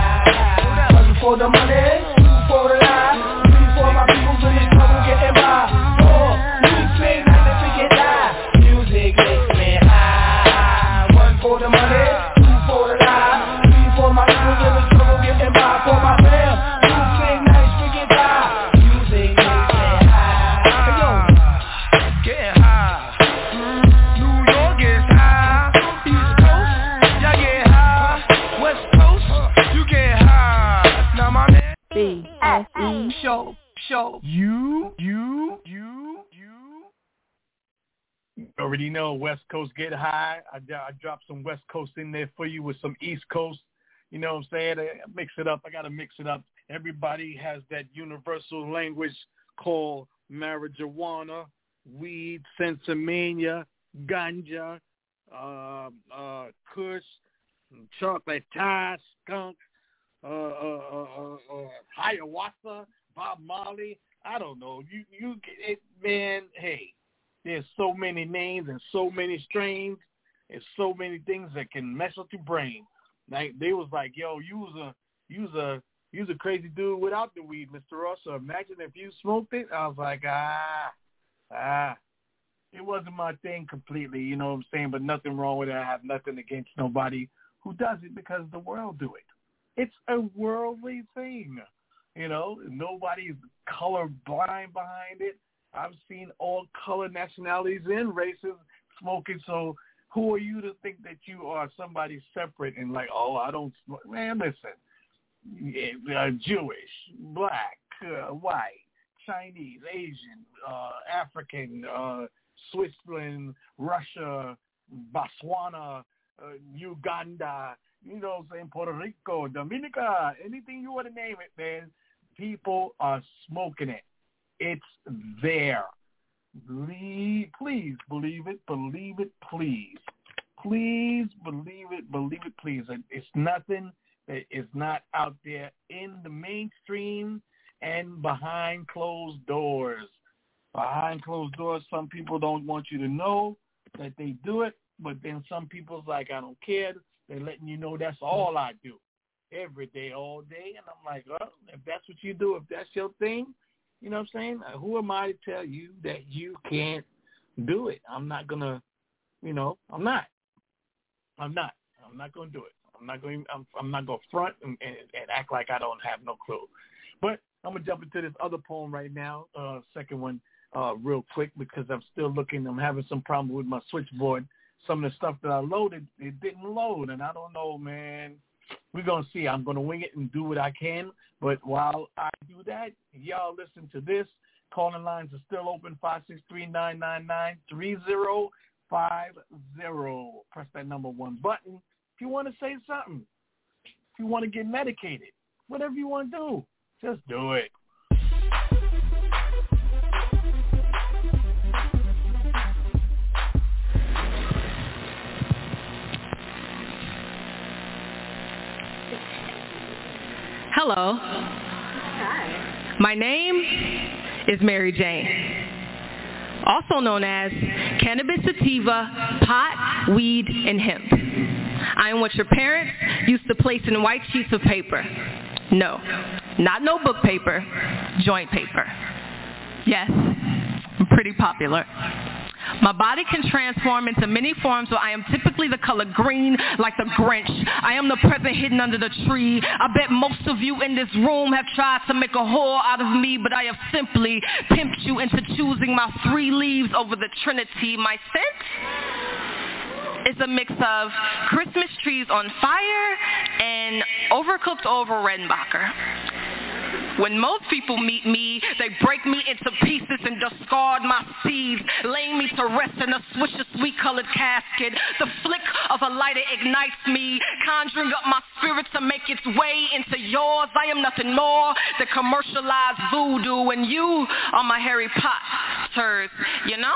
high. 1 for the money, 2 for the lie, 3 for my peoples in the struggle getting by. 4, you sing like the freaky die. Music makes me high. 1 for the money, 2 for the lie, 3 for my peoples in the struggle getting by. For my fam, you sing nice freaky die. Music makes me high. Hey yo, getting high. New York is high. East Coast, y'all get high. West Coast. S-E Show. You. You already know West Coast get high. I dropped some West Coast in there for you with some East Coast. You know what I'm saying? I mix it up. I got to mix it up. Everybody has that universal language called marijuana, weed, sensimania, ganja, kush, chocolate tie, skunk, ayahuasca, Bob Marley. I don't know. You get it, man. Hey, there's so many names and so many strains and so many things that can mess up your brain. Like they was like, yo, you was a crazy dude without the weed, Mr. Ross. So imagine if you smoked it. I was like, it wasn't my thing completely, you know what I'm saying? But nothing wrong with it. I have nothing against nobody who does it because the world do it. It's a worldly thing, you know. Nobody's color blind behind it. I've seen all color, nationalities, and races smoking. So who are you to think that you are somebody separate and like, oh, I don't smoke? Man, listen, Jewish, black, white, Chinese, Asian, African, Switzerland, Russia, Botswana, Uganda, you know what I'm saying, Puerto Rico, Dominica, anything you want to name it, man, people are smoking it. It's there. Please believe it, please. Please believe it, please. It's nothing that is not out there in the mainstream and behind closed doors. Behind closed doors, some people don't want you to know that they do it, but then some people's like, I don't care. They're letting you know that's all I do. Every day, all day. And I'm like, well, if that's what you do, if that's your thing, you know what I'm saying? Who am I to tell you that you can't do it? I'm not going to, you know, I'm not going to do it. I'm not going to front and act like I don't have no clue. But I'm going to jump into this other poem right now, second one, real quick, because I'm still looking. I'm having some problem with my switchboard. Some of the stuff that I loaded, it didn't load, and I don't know, man. We're going to see. I'm going to wing it and do what I can. But while I do that, y'all listen to this. Calling lines are still open, 563-999-3050. Press that number one button. If you want to say something, if you want to get medicated, whatever you want to do, just do it. Hello. Hi. My name is Mary Jane, also known as cannabis sativa, pot, weed, and hemp. I am what your parents used to place in white sheets of paper. No, not notebook paper, joint paper. Yes, I'm pretty popular. My body can transform into many forms where I am typically the color green, like the Grinch. I am the present hidden under the tree. I bet most of you in this room have tried to make a whore out of me, but I have simply pimped you into choosing my 3 leaves over the Trinity. My scent is a mix of Christmas trees on fire and overcooked over Redenbacher. When most people meet me, they break me into pieces and discard my seeds, laying me to rest in a swish of sweet-colored casket. The flick of a lighter ignites me, conjuring up my spirit to make its way into yours. I am nothing more than commercialized voodoo, and you are my Harry Potters. You know?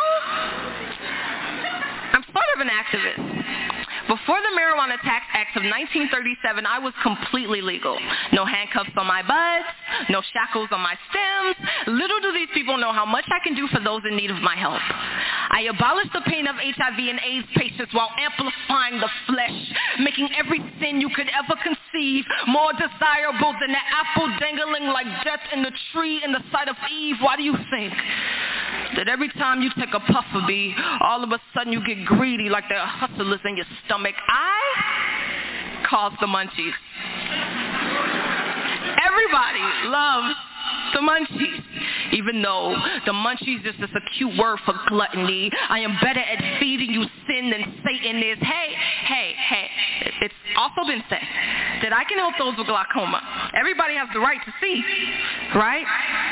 I'm sort of an activist. Before the Marijuana Tax Act of 1937, I was completely legal. No handcuffs on my buds, no shackles on my stems. Little do these people know how much I can do for those in need of my help. I abolished the pain of HIV and AIDS patients while amplifying the flesh, making every sin you could ever conceive more desirable than the apple dangling like death in the tree in the sight of Eve. Why do you think that every time you take a puff of me, all of a sudden you get greedy like there are hustlers in your stomach? I cause the munchies. Everybody loves the munchies. Even though the munchies is just a cute word for gluttony, I am better at feeding you sin than Satan is. Hey, it's also been said that I can help those with glaucoma. Everybody has the right to see, right?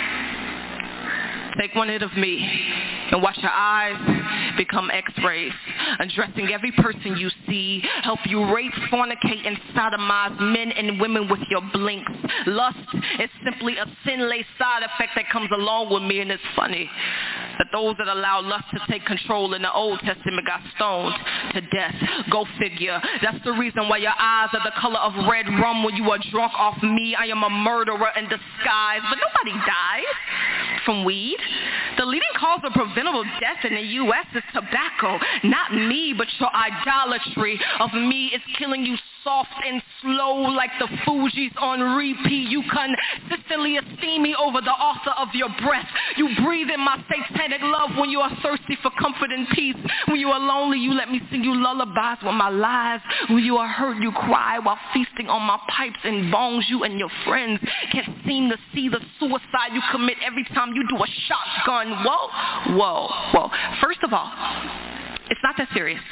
Take one hit of me and watch your eyes become x-rays, addressing every person you see, help you rape, fornicate, and sodomize men and women with your blinks. Lust is simply a sin-laced side effect that comes along with me, and it's funny that those that allow lust to take control in the Old Testament got stoned to death. Go figure. That's the reason why your eyes are the color of red rum when you are drunk off me. I am a murderer in disguise, but nobody dies from weed. The leading cause of preventable death in the U.S. is tobacco. Not me, but your idolatry of me is killing you soft and slow like the Fugees on repeat. You consistently esteem me over the author of your breath. You breathe in my satanic love when you are thirsty for comfort and peace. When you are lonely, you let me sing you lullabies with my lies. When you are hurt, you cry while feasting on my pipes and bongs. You and your friends can't seem to see the suicide you commit every time you do a shotgun. Whoa. First of all, it's not that serious.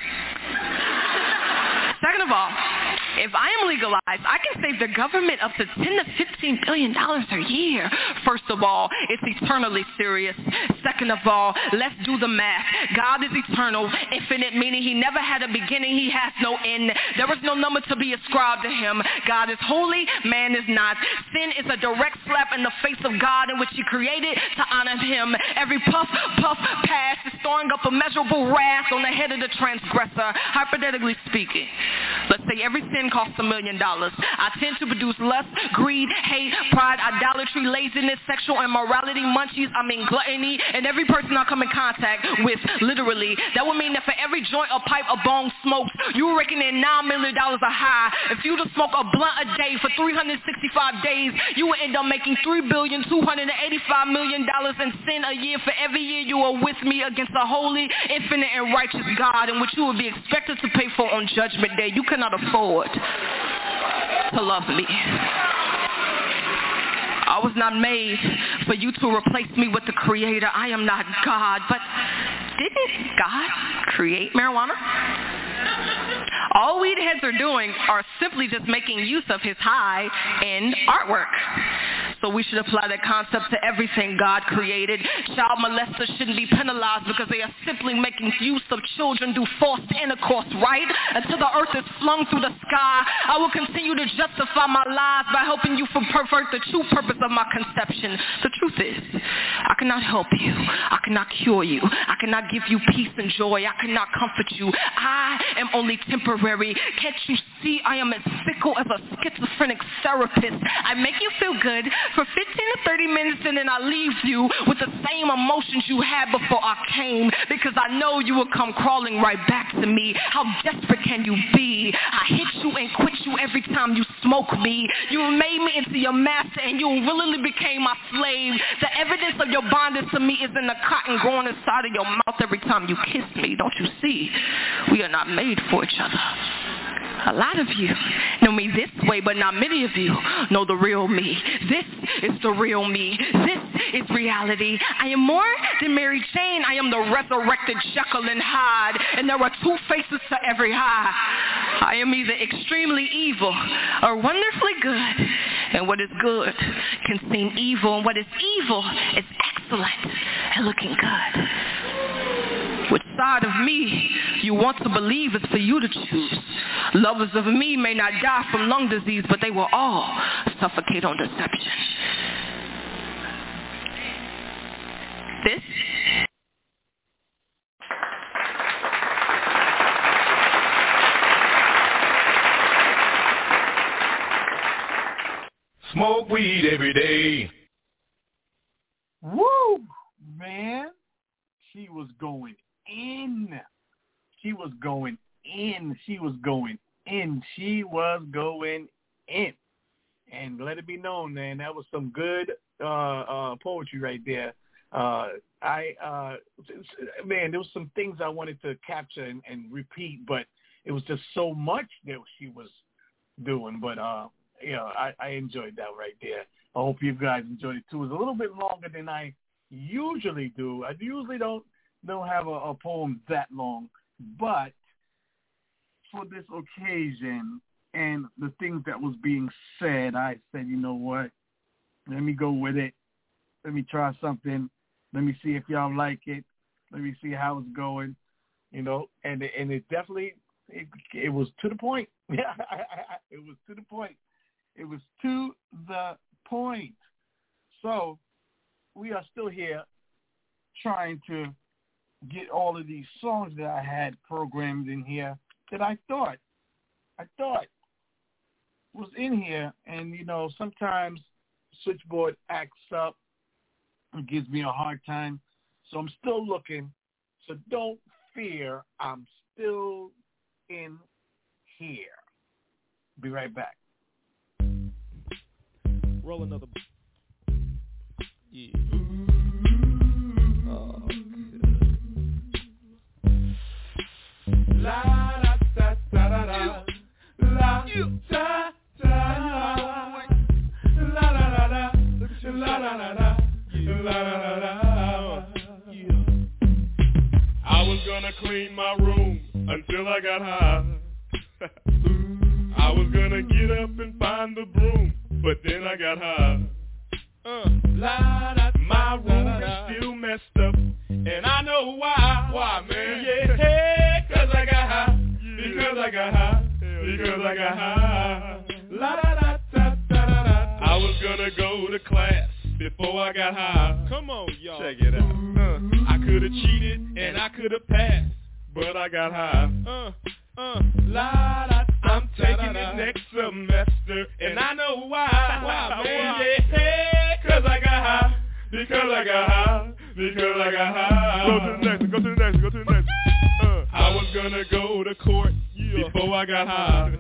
Second of all, if I am legalized, I can save the government up to $10 to $15 billion a year. First of all, it's eternally serious. Second of all, let's do the math. God is eternal, infinite, meaning he never had a beginning. He has no end. There is no number to be ascribed to him. God is holy, man is not. Sin is a direct slap in the face of God in which he created to honor him. Every puff, pass is storing up immeasurable wrath on the head of the transgressor. Hypothetically speaking, let's say every sin costs $1 million. I tend to produce lust, greed, hate, pride, idolatry, laziness, sexual immorality, munchies, gluttony, and every person I come in contact with, literally. That would mean that for every joint, a pipe, a bong smoked, you reckon in $9 million a high. If you were to smoke a blunt a day for 365 days, you would end up making $3,285,000,000 in sin a year for every year you are with me against a holy, infinite, and righteous God, in which you will be expected to pay for on Judgment Day. You cannot afford to love me. I was not made for you to replace me with the Creator. I am not God, but didn't God create marijuana? All weed heads are doing are simply just making use of his high-end artwork. So we should apply that concept to everything God created. Child molesters shouldn't be penalized because they are simply making use of children through forced intercourse, right? Until the earth is flung through the sky, I will continue to justify my lies by helping you pervert the true purpose of my conception. The truth is, I cannot help you. I cannot cure you. I cannot give you peace and joy. I cannot comfort you. I am only temporary. Can't you see I am as fickle as a schizophrenic therapist? I make you feel good for 15 to 30 minutes, and then I leave you with the same emotions you had before I came, because I know you will come crawling right back to me. How desperate can you be? I hit you and quit you every time you smoke me. You made me into your master, and you willingly became my slave. The evidence of your bondage to me is in the cotton growing inside of your mouth every time you kiss me. Don't you see? We are not made for each other. A lot of you know me this way, but not many of you know the real me. This is the real me. This is reality. I am more than Mary Jane. I am the resurrected Jekyll and Hyde, and there are two faces to every Hyde. I am either extremely evil or wonderfully good, and what is good can seem evil, and what is evil is excellent and looking good. Which side of me you want to believe is for you to choose. Lovers of me may not die from lung disease, but they will all suffocate on deception. This smoke weed every day. Woo, man. She was going in. She was going in. She was going in. She was going in. And let it be known, man, that was some good poetry right there. Man, there was some things I wanted to capture and repeat, but it was just so much that she was doing. But, I enjoyed that right there. I hope you guys enjoyed it, too. It was a little bit longer than I usually do. I usually don't have a poem that long, but for this occasion and the things that was being said, I said, you know what? Let me go with it. Let me try something. Let me see if y'all like it. Let me see how it's going, you know. And it definitely it was to the point. Yeah, it was to the point. It was to the point. So we are still here trying to get all of these songs that I had programmed in here that I thought was in here. And, you know, sometimes Switchboard acts up and gives me a hard time. So I'm still looking. So don't fear. I'm still in here. Be right back. Roll another. Yeah. Oh, la da da da da da. La da da. La da da da. La da da da. La da da da. I was gonna clean my room until I got high. I was gonna get up and find the broom, but then I got high. My room is still messed up, and I know why. Why, man? Yeah, cause I got high. Because I got high. Because I got high. La da da da da da. I was gonna go to class before I got high. Come on, y'all. Check it out. I could've cheated and I could've passed, but I got high. La da. I'm taking it next semester, and I know why. Why, man? Yeah, cause I got high. Because I got high. Because I got high. Go to the next. Go to the next. Go to the next. I was gonna go to court before I got high.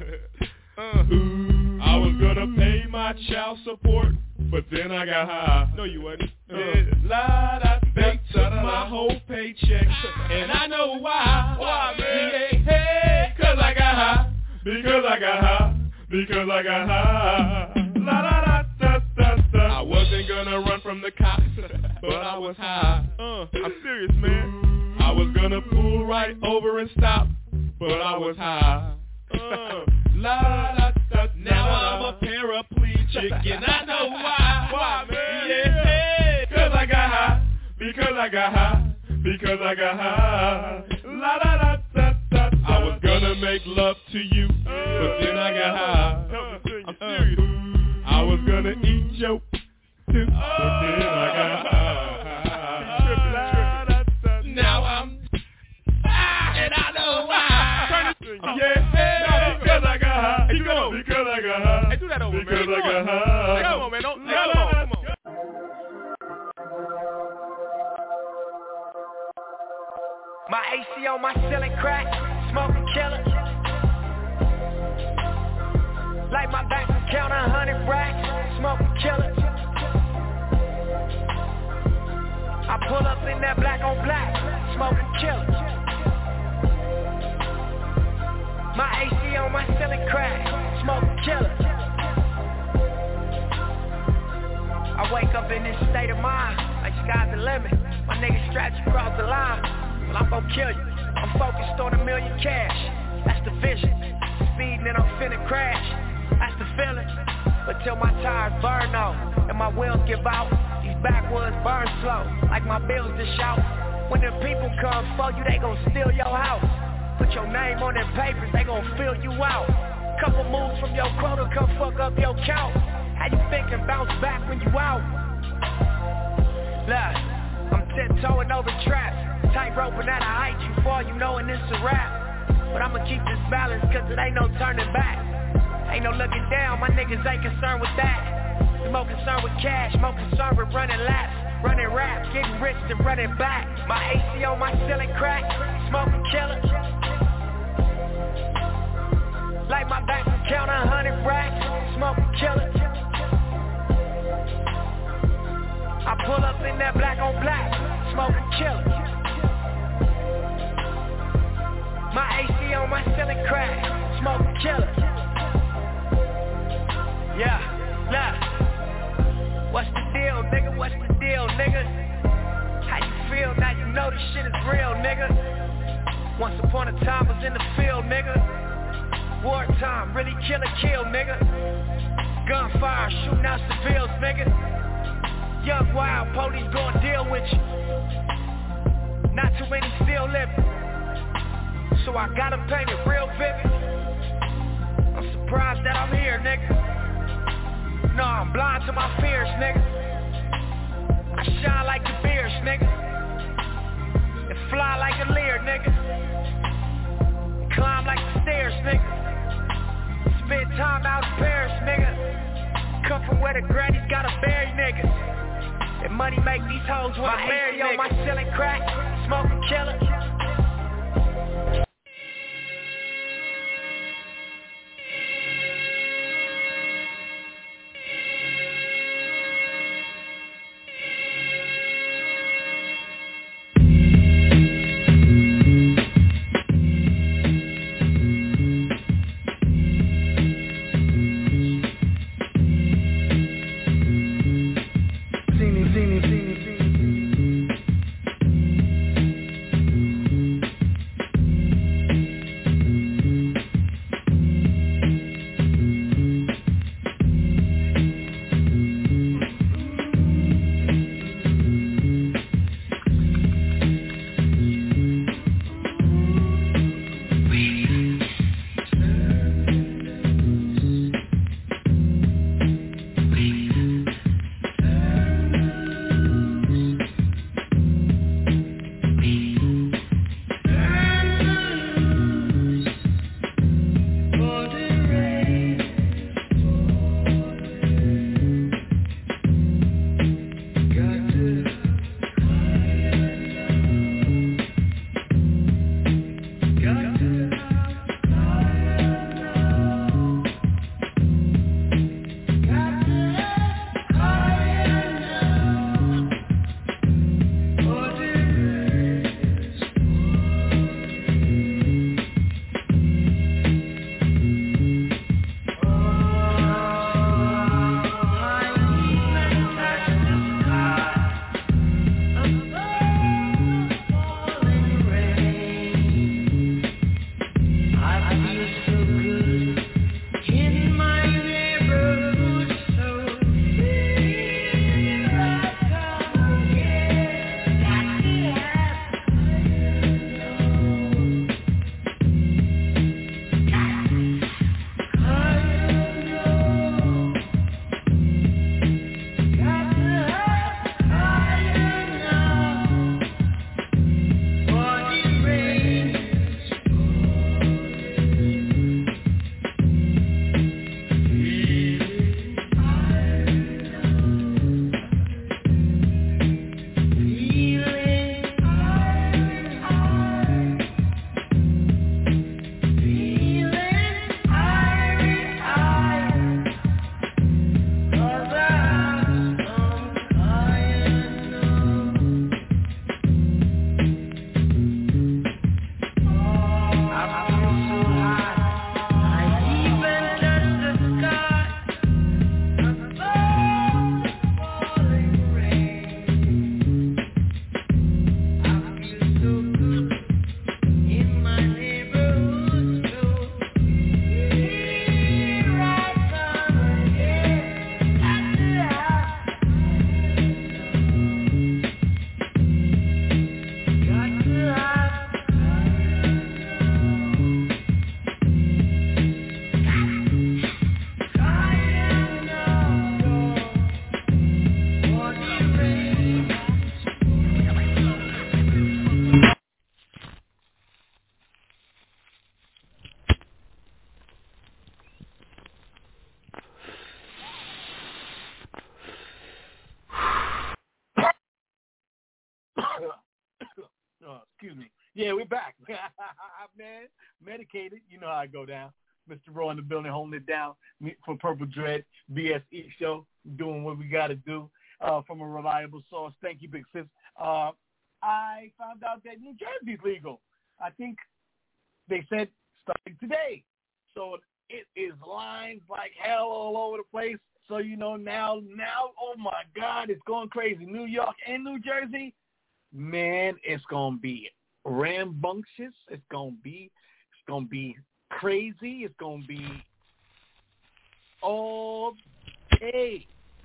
I was gonna pay my child support, but then I got high. No, you wasn't. They took my whole paycheck, and I know why. Why, man? Yeah, cause I got high. Because I got high. Because I got high. La da da da da da. I wasn't gonna run from the cops, but I was high. I'm serious, man. I was gonna pull right over and stop, but I was high. La da da. Now I'm a paraplegic, and I know why. Why, man? Yeah, cause I got high. Because I got high. Because I got high. La da da da da. I was gonna make love to you, but then I got high. I'm serious. I was gonna eat your but then I got high. Now I'm and I know why. Yeah, because I got high. Hey, because I got high. Hey, do that over, man. Because I got high. Hey, come on, man. Come on. My AC on my ceiling crack, smoking killer. Like my bank account 100 racks, smoking killer. I pull up in that black on black, smoking killer. My AC on my ceiling crack, smoking killer. I wake up in this state of mind, like sky's the limit. My niggas strapped you across the line. Well, I'm gon' kill you. I'm focused on $1 million cash. That's the vision. Speeding and I'm finna crash. That's the feeling. But till my tires burn out and my wheels give out, these backwoods burn slow, like my bills to shout. When the people come for you, they gon' steal your house. Put your name on them papers, they gon' fill you out. Couple moves from your quota, come fuck up your count. How you think and bounce back when you out? Look, I'm tiptoeing over traps. Tight roping at a height, you fall, you know, and it's a wrap. But I'ma keep this balance, cause it ain't no turning back. Ain't no looking down, my niggas ain't concerned with that. They're more concerned with cash, more concerned with running laps, running raps, getting rich and running back. My AC on my ceiling crack, smoking killer. Like my bank account 100 racks, smoking killer. I pull up in that black on black, smoking killer. My AC on my ceiling crack, smoking killer. Yeah, look. What's the deal, nigga? What's the deal, nigga? this shit is real, nigga. Once upon a time was in the field, nigga. Wartime, really kill, nigga. Gunfire, shooting out civilians, nigga. Young wild, police gon' deal with you. Not too many still living, so I gotta paint it real vivid. I'm surprised that I'm here, nigga. No, I'm blind to my fears, nigga. I shine like the beers, nigga. And fly like a leer, nigga. And climb like the stairs, nigga. Spend time out in Paris, nigga. Come from where the grannies gotta bury niggas. And money make these hoes wanna marry niggas. My selling crack, smoking killer. Excuse me. Yeah, we're back. Man, medicated. You know how I go down. Mr. Raw in the building, holding it down for Purple Dread, BSE show, doing what we got to do from a reliable source. Thank you, Big Sis. I found out that New Jersey's legal. I think they said starting today. So it is lines like hell all over the place. So, you know, now, oh, my God, it's going crazy. New York and New Jersey, man, it's gonna be rambunctious. It's gonna be crazy. It's gonna be all day.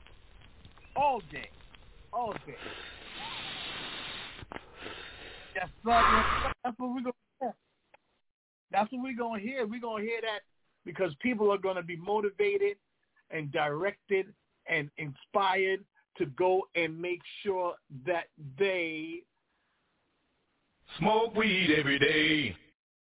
That's what we're gonna hear. That's what we're gonna hear. We're gonna hear that because people are gonna be motivated and directed and inspired to go and make sure that they smoke weed every day.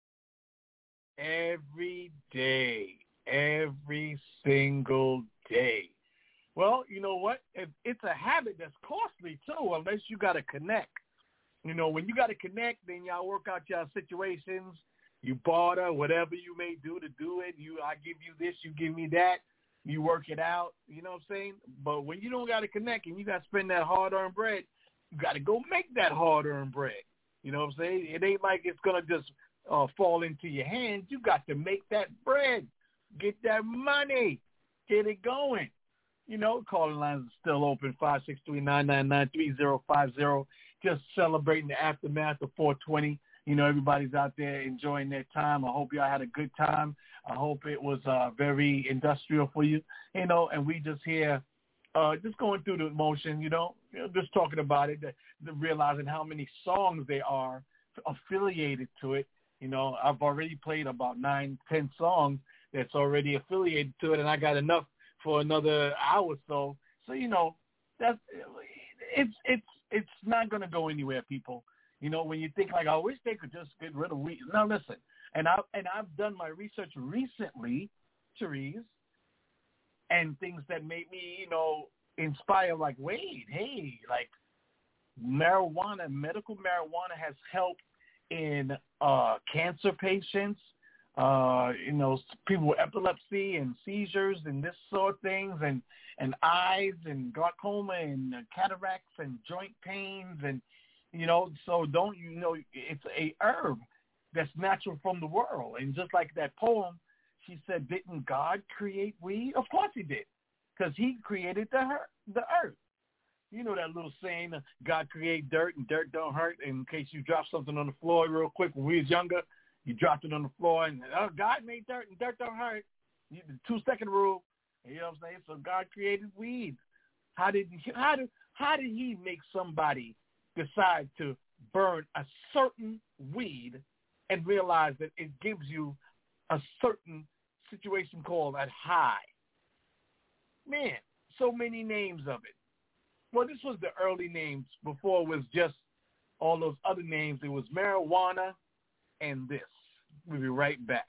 Every day. Every single day. Well, you know what? It's a habit that's costly, too, unless you got to connect. You know, when you got to connect, then y'all work out your situations. You barter, whatever you may do to do it. I give you this, you give me that. You work it out, you know what I'm saying? But when you don't got to connect and you got to spend that hard-earned bread, you got to go make that hard-earned bread. You know what I'm saying? It ain't like it's going to just fall into your hands. You got to make that bread. Get that money. Get it going. You know, calling lines are still open, 563-999-3050. Just celebrating the aftermath of 420. You know, everybody's out there enjoying their time. I hope y'all had a good time. I hope it was very industrial for you, you know, and we just here just going through the motion, you know, just talking about it, realizing how many songs there are affiliated to it. You know, I've already played about 9-10 songs that's already affiliated to it, and I got enough for another hour or so. So, you know, it's not going to go anywhere, people. You know, when you think like, I wish they could just get rid of weed. Now, listen, and I've done my research recently, Therese, and things that made me, you know, inspire like, wait, hey, like marijuana, medical marijuana has helped in cancer patients, you know, people with epilepsy and seizures and this sort of things, and eyes and glaucoma and cataracts and joint pains and, you know, so don't you know, it's a herb that's natural from the world. And just like that poem, she said, didn't God create weed? Of course he did, because he created the earth. You know that little saying, God created dirt and dirt don't hurt. In case you drop something on the floor real quick, when we was younger, you dropped it on the floor and God made dirt and dirt don't hurt. The 2-second rule. You know what I'm saying? So God created weed. How did he make somebody decide to burn a certain weed and realize that it gives you a certain situation called a high? Man, so many names of it. Well, this was the early names before it was just all those other names. It was marijuana and this. We'll be right back.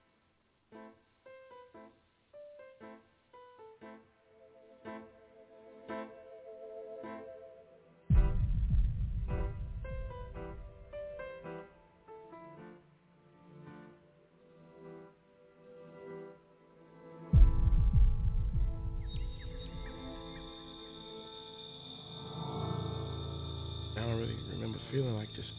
I don't really remember feeling like this.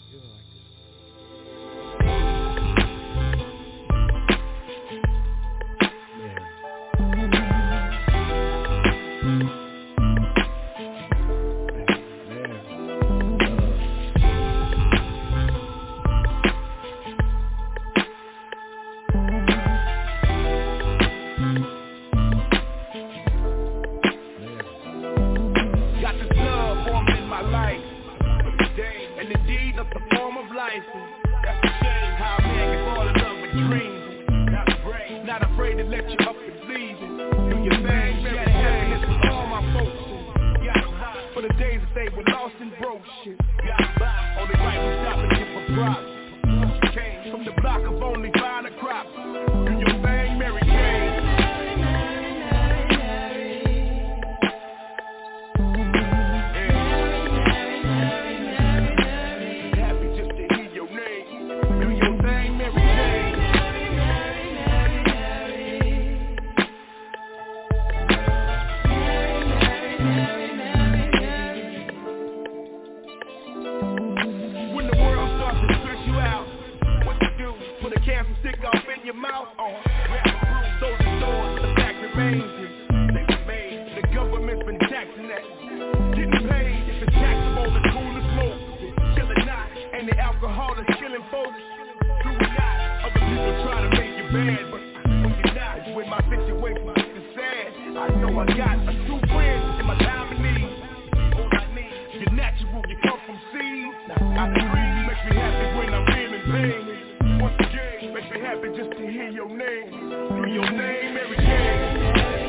I agree, makes me happy when I'm feeling pain. Once again, makes me happy just to hear your name. Through your name, Mary Jane.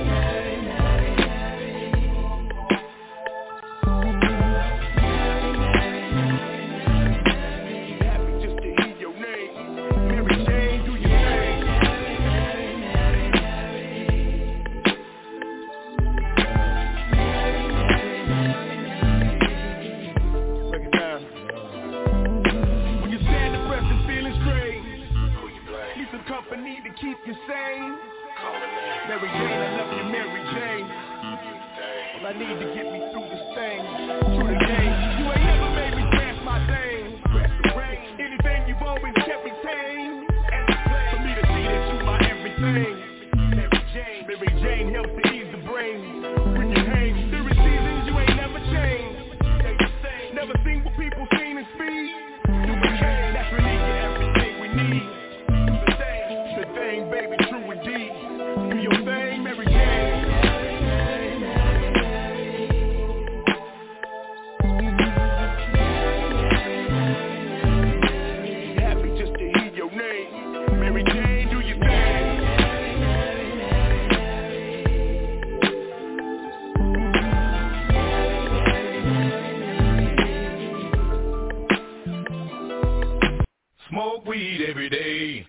Company to keep you sane. Mary Jane, I love you, Mary Jane. Well, I need to get me through this thing, through the day. You ain't never made me crash my thing. Anything you've always kept me tame. And for me to see that you my everything. Mary Jane helps to ease the brain. When you hang, there is seasons you ain't never changed. Never seen what people seen in speed. That's really everything we need. Baby, true indeed. Do your thing, Mary Jane. Happy just to hear your name. Mary Jane, do your thing. Smoke weed every day.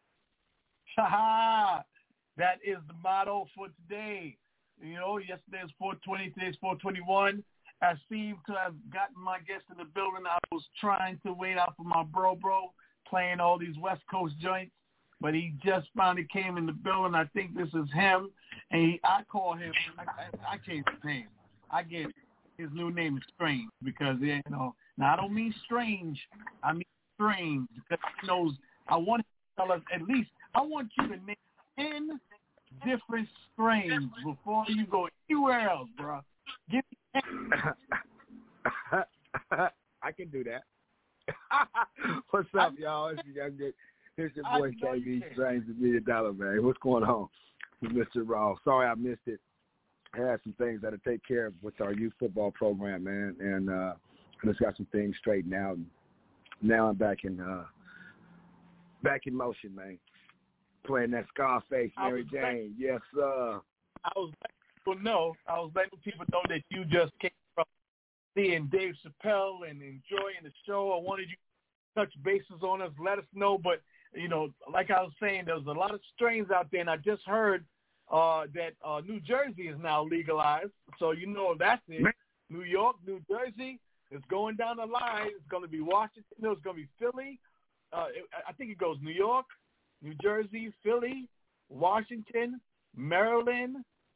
That is the motto for today. You know, yesterday was 420, today's 421. I seem to have gotten my guest in the building. I was trying to wait out for my bro, playing all these West Coast joints, but he just finally came in the building. I think this is him, and I call him, I changed his name. I gave his new name is Strange because, you know, now I don't mean strange. I mean strange because he knows I want to tell us at least, I want you to name 10 different strains before you go anywhere else, bro. Give me 10. I can do that. What's up, y'all? Here's your boy KB Strange, the $1 million man. What's going on with Mr. Raw? Sorry I missed it. I had some things I had to take care of with our youth football program, man, and I just got some things straightened out. Now I'm back in motion, man. Playing that Scarface, Mary Jane. Yes, sir. I was letting people know that you just came from seeing Dave Chappelle and enjoying the show. I wanted you to touch bases on us, let us know. But, you know, like I was saying, there's a lot of strains out there, and I just heard that New Jersey is now legalized. So, you know, that's it. New York, New Jersey, it's going down the line. It's going to be Washington. It's going to be Philly. I think it goes New York, New Jersey, Philly, Washington, Maryland,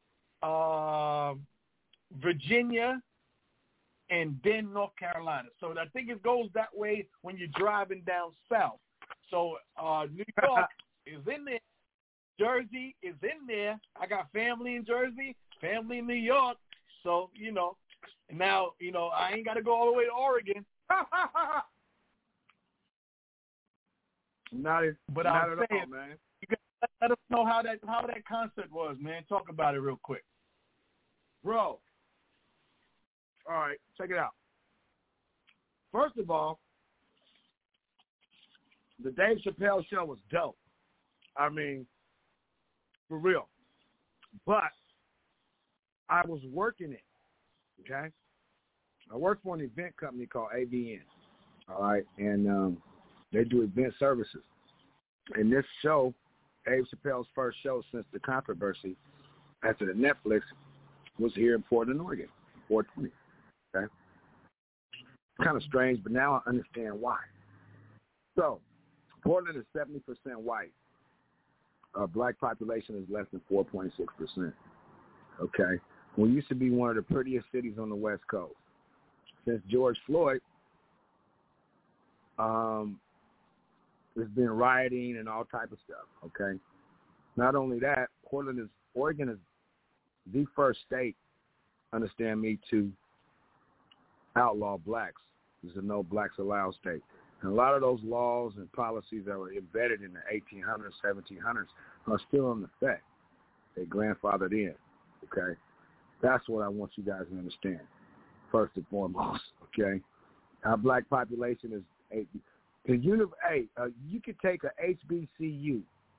Virginia, and then North Carolina. So I think it goes that way when you're driving down south. So New York is in there. Jersey is in there. I got family in Jersey, family in New York. So, you know, now, you know, I ain't got to go all the way to Oregon. Not at all, man. You gotta let us know how that concert was, man. Talk about it real quick. Bro. All right, check it out. First of all, the Dave Chappelle show was dope. I mean, for real. But I was working it, okay? I work for an event company called AVN, all right? And they do event services. And this show, Dave Chappelle's first show since the controversy after the Netflix, was here in Portland, Oregon, 420, okay? Kind of strange, but now I understand why. So, Portland is 70% white. Black population is less than 4.6%, okay? We used to be one of the prettiest cities on the West Coast. Since George Floyd, there's been rioting and all type of stuff, okay? Not only that, Oregon is the first state, understand me, to outlaw blacks. It's a no blacks allowed state. And a lot of those laws and policies that were embedded in the 1800s, 1700s are still in effect. They grandfathered in, okay? That's what I want you guys to understand, first and foremost, okay? Our black population is you could take a HBCU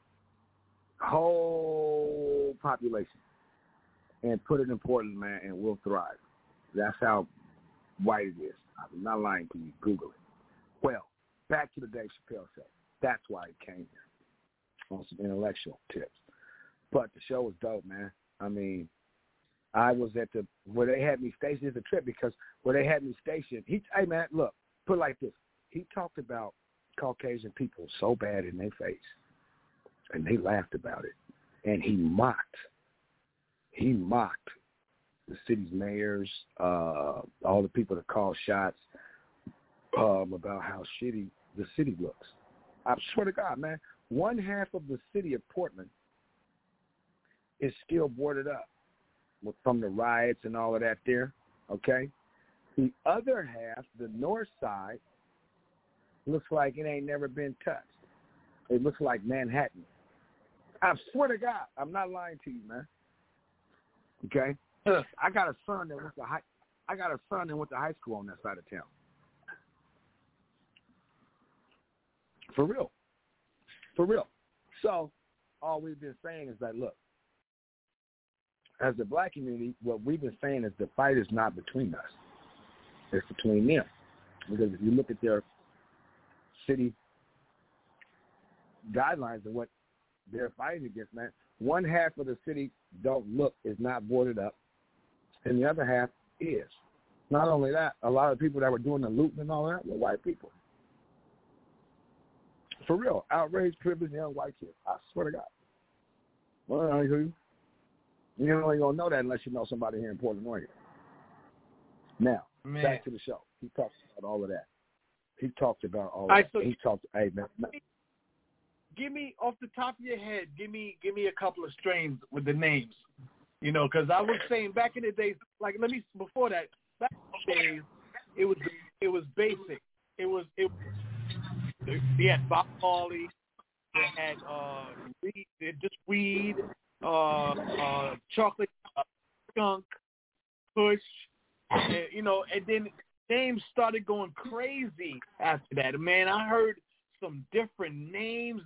whole population and put it in Portland, man, and we'll thrive. That's how white it is. I'm not lying to you. Google it. Well, back to the Dave Chappelle show. That's why it came here on some intellectual tips. But the show was dope, man. I mean, I was at where they had me stationed. It's a trip because where they had me stationed, hey, man, look, put it like this. He talked about Caucasian people so bad in their face, and they laughed about it. And he mocked the city's mayors, all the people that call shots about how shitty the city looks. I swear to God, man, one half of the city of Portland is still boarded up from the riots and all of that there, okay? The other half, the north side, looks like it ain't never been touched. It looks like Manhattan. I swear to God, I'm not lying to you, man. Okay? I got a son that went to high school on that side of town. For real. So all we've been saying is that, look, as the black community, what we've been saying is the fight is not between us. It's between them. Because if you look at their city guidelines and what they're fighting against, man, one half of the city is not boarded up, and the other half is. Not only that, a lot of people that were doing the looting and all that were white people. For real, outraged, privileged, young white kids. I swear to God. Well, you ain't gonna know that unless you know somebody here in Portland, Oregon. Now, back to the show. He talked about all of that. He talked about all that. So hey, man. Give me, off the top of your head, give me a couple of strains with the names. You know, because I was saying back in the days, before that, back in the days, it was basic. It was they had Bob Marley, they had weed, chocolate, skunk, Kush, and then names started going crazy after that. Man, I heard some different names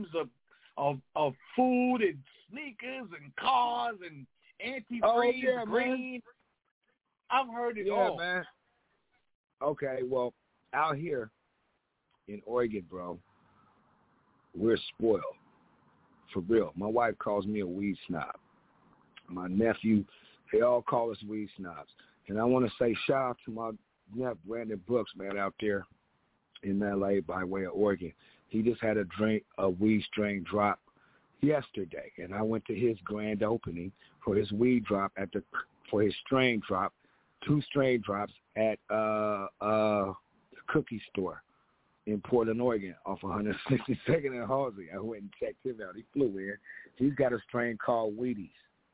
of food and sneakers and cars and antifreeze, green. Man. I've heard it all. Yeah, man. Okay, well, out here in Oregon, bro, we're spoiled. For real. My wife calls me a weed snob. My nephew, they all call us weed snobs. And I want to say shout out to my nephew, Brandon Brooks, man, out there in L.A. by way of Oregon. He just had a weed strain drop yesterday, and I went to his grand opening for his weed drop for his strain drop, 2 strain drops at the cookie store in Portland, Oregon, off 162nd and Halsey. I went and checked him out. He flew in. He's got a strain called Wheaties.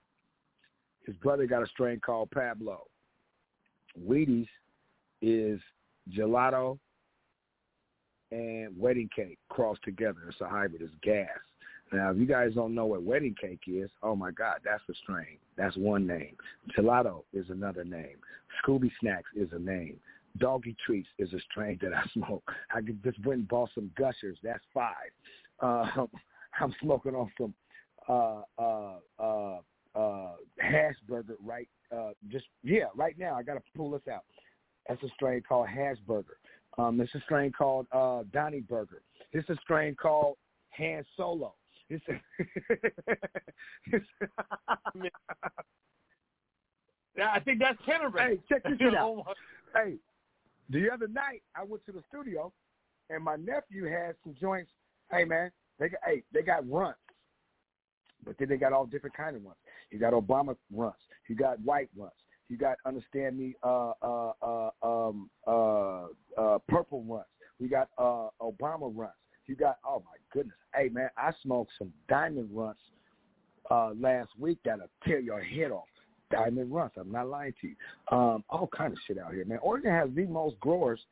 His brother got a strain called Pablo. Wheaties is gelato and wedding cake crossed together. It's a hybrid. It's gas. Now, if you guys don't know what wedding cake is, oh, my God, that's a strain. That's one name. Gelato is another name. Scooby Snacks is a name. Doggy Treats is a strain that I smoke. I just went and bought some Gushers. That's 5. I'm smoking on some hash burger right now. I got to pull this out. That's a strain called hash burger. It's a strain called Donnie Burger. It's a strain called Han Solo. I think that's Tenerife. Hey, check this shit out. Hey, the other night I went to the studio and my nephew had some joints. Hey man, they got runts, but then they got all different kind of runts. You got Obama runts. You got white runts. You got purple runts. We got Obama runts. You got, oh my goodness. Hey man, I smoked some diamond runts last week that'll tear your head off. Diamond runts. I'm not lying to you. All kind of shit out here, man. Oregon has the most growers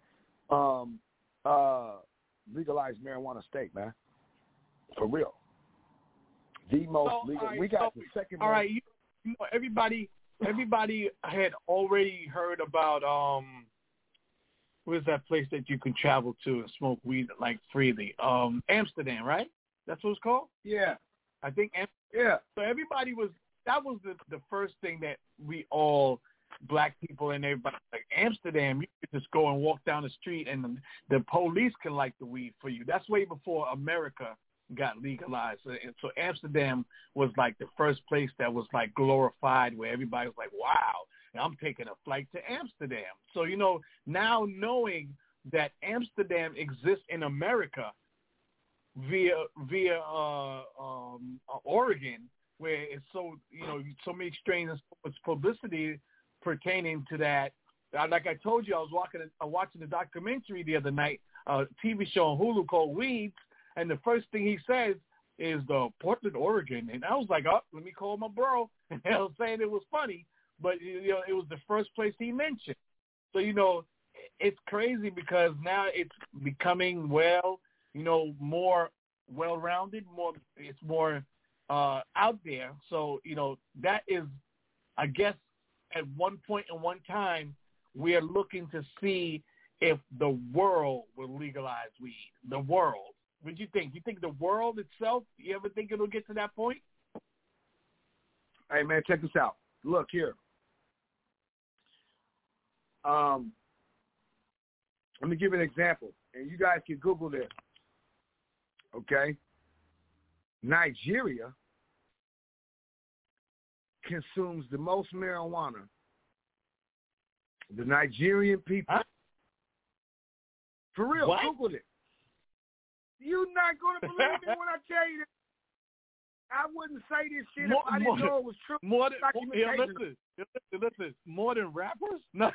legalized marijuana state, man. For real. The most legal. We got the second. All right, you know, everybody had already heard about where's that place that you can travel to and smoke weed like freely? Amsterdam, right? That's what it's called? Yeah. I think. Yeah. So that was the first thing that we all, black people and everybody, like Amsterdam, you could just go and walk down the street and the police can light the weed for you. That's way before America got legalized. And so Amsterdam was like the first place that was like glorified, where everybody was like, wow, I'm taking a flight to Amsterdam. So, now knowing that Amsterdam exists in America via Oregon, where it's so, so many strains and so much publicity pertaining to that. Like I told you, I was watching a documentary the other night, a TV show on Hulu called Weeds, and the first thing he says is the Portland, Oregon. And I was like, oh, let me call my bro. And I was saying it was funny, but, it was the first place he mentioned. So, it's crazy because now it's becoming, more well-rounded, it's more out there. So, that is, I guess, at one point in one time, we are looking to see if the world will legalize weed. The world. What do you think? You think the world itself, you ever think it'll get to that point? Hey, man, check this out. Look here. Let me give you an example, and you guys can Google this. Okay? Nigeria consumes the most marijuana. The Nigerian people. Huh? For real, what? Google it. You're not going to believe me when I tell you that. I wouldn't say this shit if I didn't know it was true. Listen, more than rappers? No.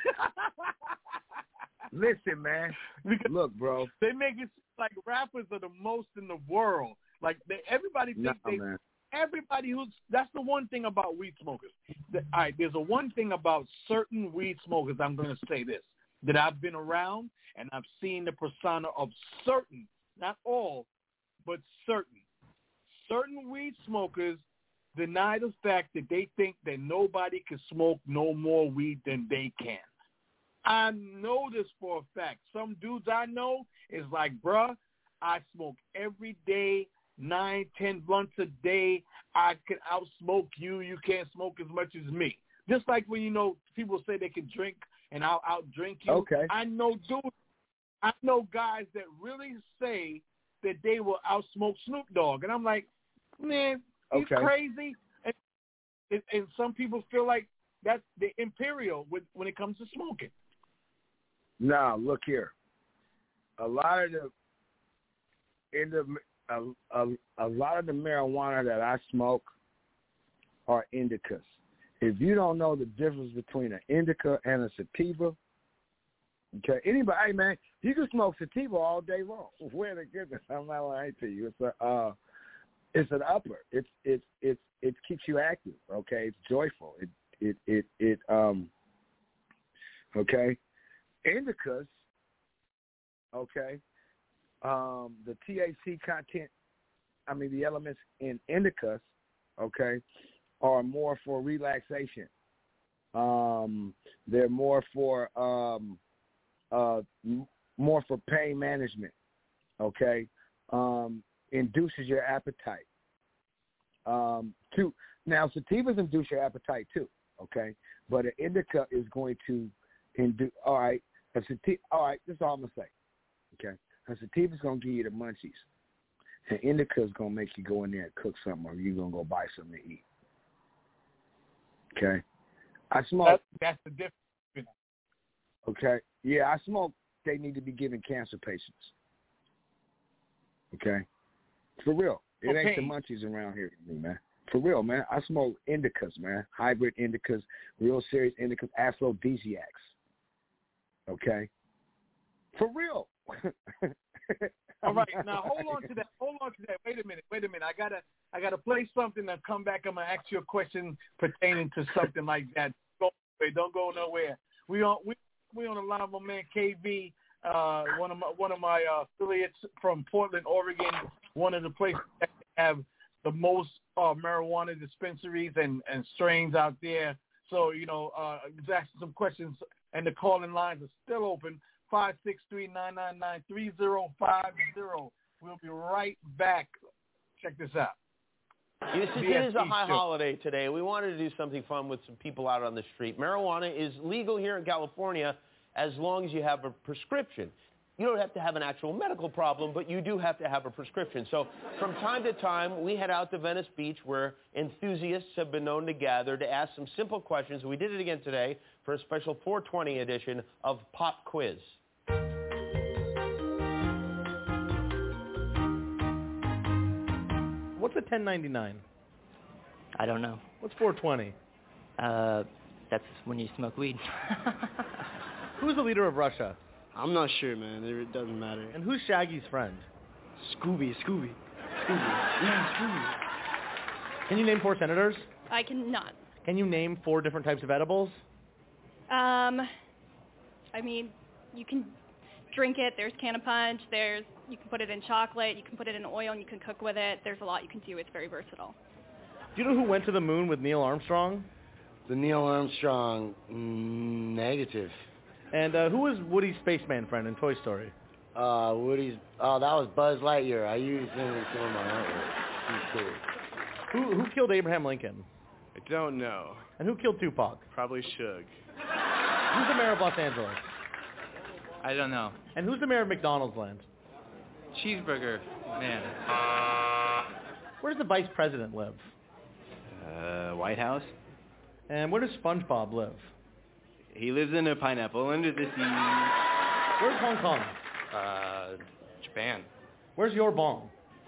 Listen, man. Look, bro. They make it like rappers are the most in the world. Like everybody thinks man. Everybody that's the one thing about weed smokers. All right, there's a one thing about certain weed smokers, I'm going to say this, that I've been around and I've seen the persona of certain, not all, but certain weed smokers deny the fact that they think that nobody can smoke no more weed than they can. I know this for a fact. Some dudes I know is like, bruh, I smoke every day, 9-10 blunts a day. I can outsmoke you. You can't smoke as much as me. Just like when, people say they can drink and I'll outdrink you. Okay. I know guys that really say that they will outsmoke Snoop Dogg. And I'm like, man, he's crazy. And some people feel like that's the imperial when it comes to smoking. Now, look here. A lot of the marijuana that I smoke are indicas. If you don't know the difference between an indica and a sativa, okay, anybody, hey man, you can smoke sativa all day long. Where the goodness, I'm not lying to you. It's an upper. It keeps you active. Okay, it's joyful. Okay, indicas. Okay, the THC content. The elements in indicas. Okay, are more for relaxation. They're more for pain management. Okay. Induces your appetite. Now sativas induce your appetite too, okay? But an indica is going to induce. All right, this is all I'm gonna say, okay? A sativa is gonna give you the munchies. An indica is gonna make you go in there and cook something, or you're gonna go buy something to eat. Okay, I smoke. That's the difference. Okay, yeah, I smoke. They need to be given cancer patients. Okay. For real. It ain't the munchies around here, man. For real, man. I smoke indicas, man. Hybrid indicas, real serious indicas, aphrodisiacs. Okay? For real. All right. Now, hold on to that. Wait a minute. I gotta play something and come back. I'm going to ask you a question pertaining to something like that. Don't go nowhere. We on the line with my man KB. One of my affiliates from Portland, Oregon, one of the places that have the most marijuana dispensaries and strains out there. So, he's asking some questions, and the call-in lines are still open 563-999-3050. We'll be right back. Check this out. Since it is a high holiday today, we wanted to do something fun with some people out on the street. Marijuana is legal here in California as long as you have a prescription. You don't have to have an actual medical problem, but you do have to have a prescription. So from time to time, we head out to Venice Beach where enthusiasts have been known to gather to ask some simple questions. We did it again today for a special 420 edition of Pop Quiz. What's a 1099? I don't know. What's 420? That's when you smoke weed. Who's the leader of Russia? I'm not sure, man. It doesn't matter. And who's Shaggy's friend? Scooby. Yeah, Scooby. Can you name 4 senators? I cannot. Can you name 4 different types of edibles? I mean, you can drink it. There's Can of Punch. You can put it in chocolate. You can put it in oil, and you can cook with it. There's a lot you can do. It's very versatile. Do you know who went to the moon with Neil Armstrong? The Neil Armstrong, negative. And who was Woody's spaceman friend in Toy Story? That was Buzz Lightyear. I used him in some of my artwork. He's cool. Who killed Abraham Lincoln? I don't know. And who killed Tupac? Probably Suge. Who's the mayor of Los Angeles? I don't know. And who's the mayor of McDonald's Land? Cheeseburger man. Where does the vice president live? White House. And where does SpongeBob live? He lives in a pineapple under the sea. Where's Hong Kong? Japan. Where's your bong?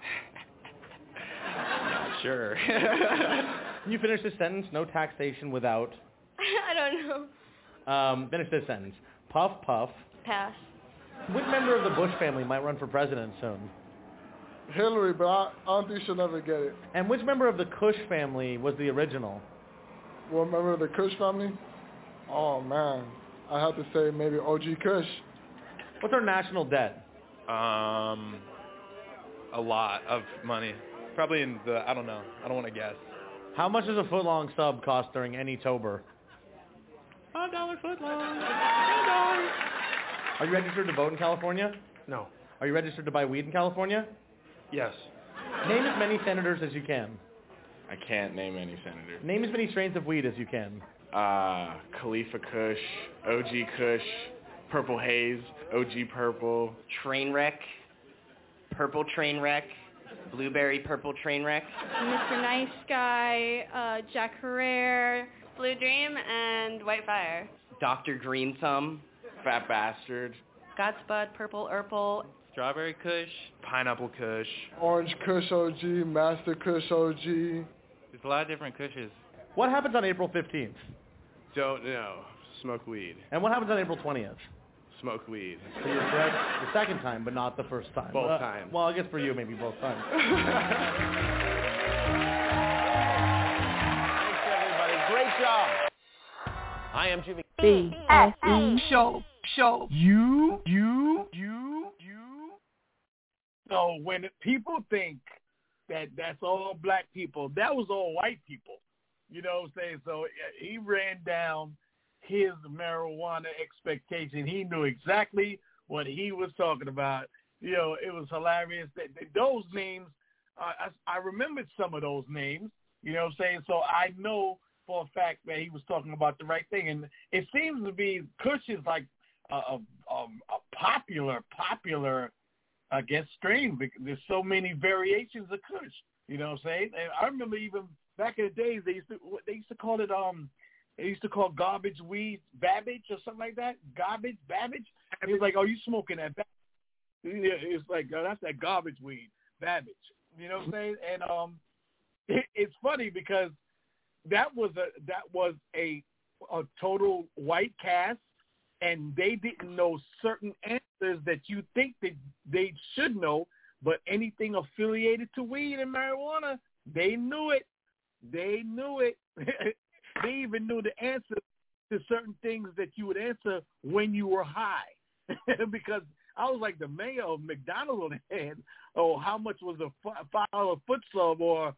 Not sure. Can you finish this sentence? No taxation without... I don't know. Finish this sentence. Puff, puff. Pass. Which member of the Bush family might run for president soon? Hillary, but I don't think she'll never get it. And which member of the Kush family was the original? What member of the Kush family? Oh, man. I have to say maybe OG Kush. What's our national debt? A lot of money. Probably in the, I don't know. I don't want to guess. How much does a foot-long sub cost during any Tober? $5 footlong. $5. Are you registered to vote in California? No. Are you registered to buy weed in California? Yes. Name as many senators as you can. I can't name any senators. Name as many strains of weed as you can. Khalifa Kush, OG Kush, Purple Haze, OG Purple. Trainwreck, Purple Trainwreck, Blueberry Purple Trainwreck. Mr. Nice Guy, Jack Herrera, Blue Dream, and White Fire. Dr. Green Thumb. Fat Bastard. Scott's Bud, Purple Urple. Strawberry Kush. Pineapple Kush. Orange Kush OG, Master Kush OG. There's a lot of different Kushes. What happens on April 15th? Don't know. Smoke weed. And what happens on April 20th? Smoke weed. So you're correct the second time, but not the first time. Both times. Well, I guess for you, maybe both times. Thanks, everybody. Great job. I am Jimmy. BSE Show. You. So when people think that that's all black people, that was all white people. You know what I'm saying? So he ran down his marijuana expectation. He knew exactly what he was talking about. You know, it was hilarious. Those names, I remembered some of those names. You know what I'm saying? So I know for a fact that he was talking about the right thing. And it seems to be Kush is like a popular, I guess, strain because there's so many variations of Kush. You know what I'm saying? And I remember even back in the days they used to call it they used to call garbage weed Babbage or something like that. Garbage Babbage. He was like, "Oh, you smoking that?" It's like, "Oh, that's that garbage weed Babbage." You know what I'm saying? And it's funny because that was a total white cast, and they didn't know certain answers that you think that they should know, but anything affiliated to weed and marijuana, they knew it. They knew it. They even knew the answer to certain things that you would answer when you were high. Because I was like the mayor of McDonald's and how much was a $5 foot sub or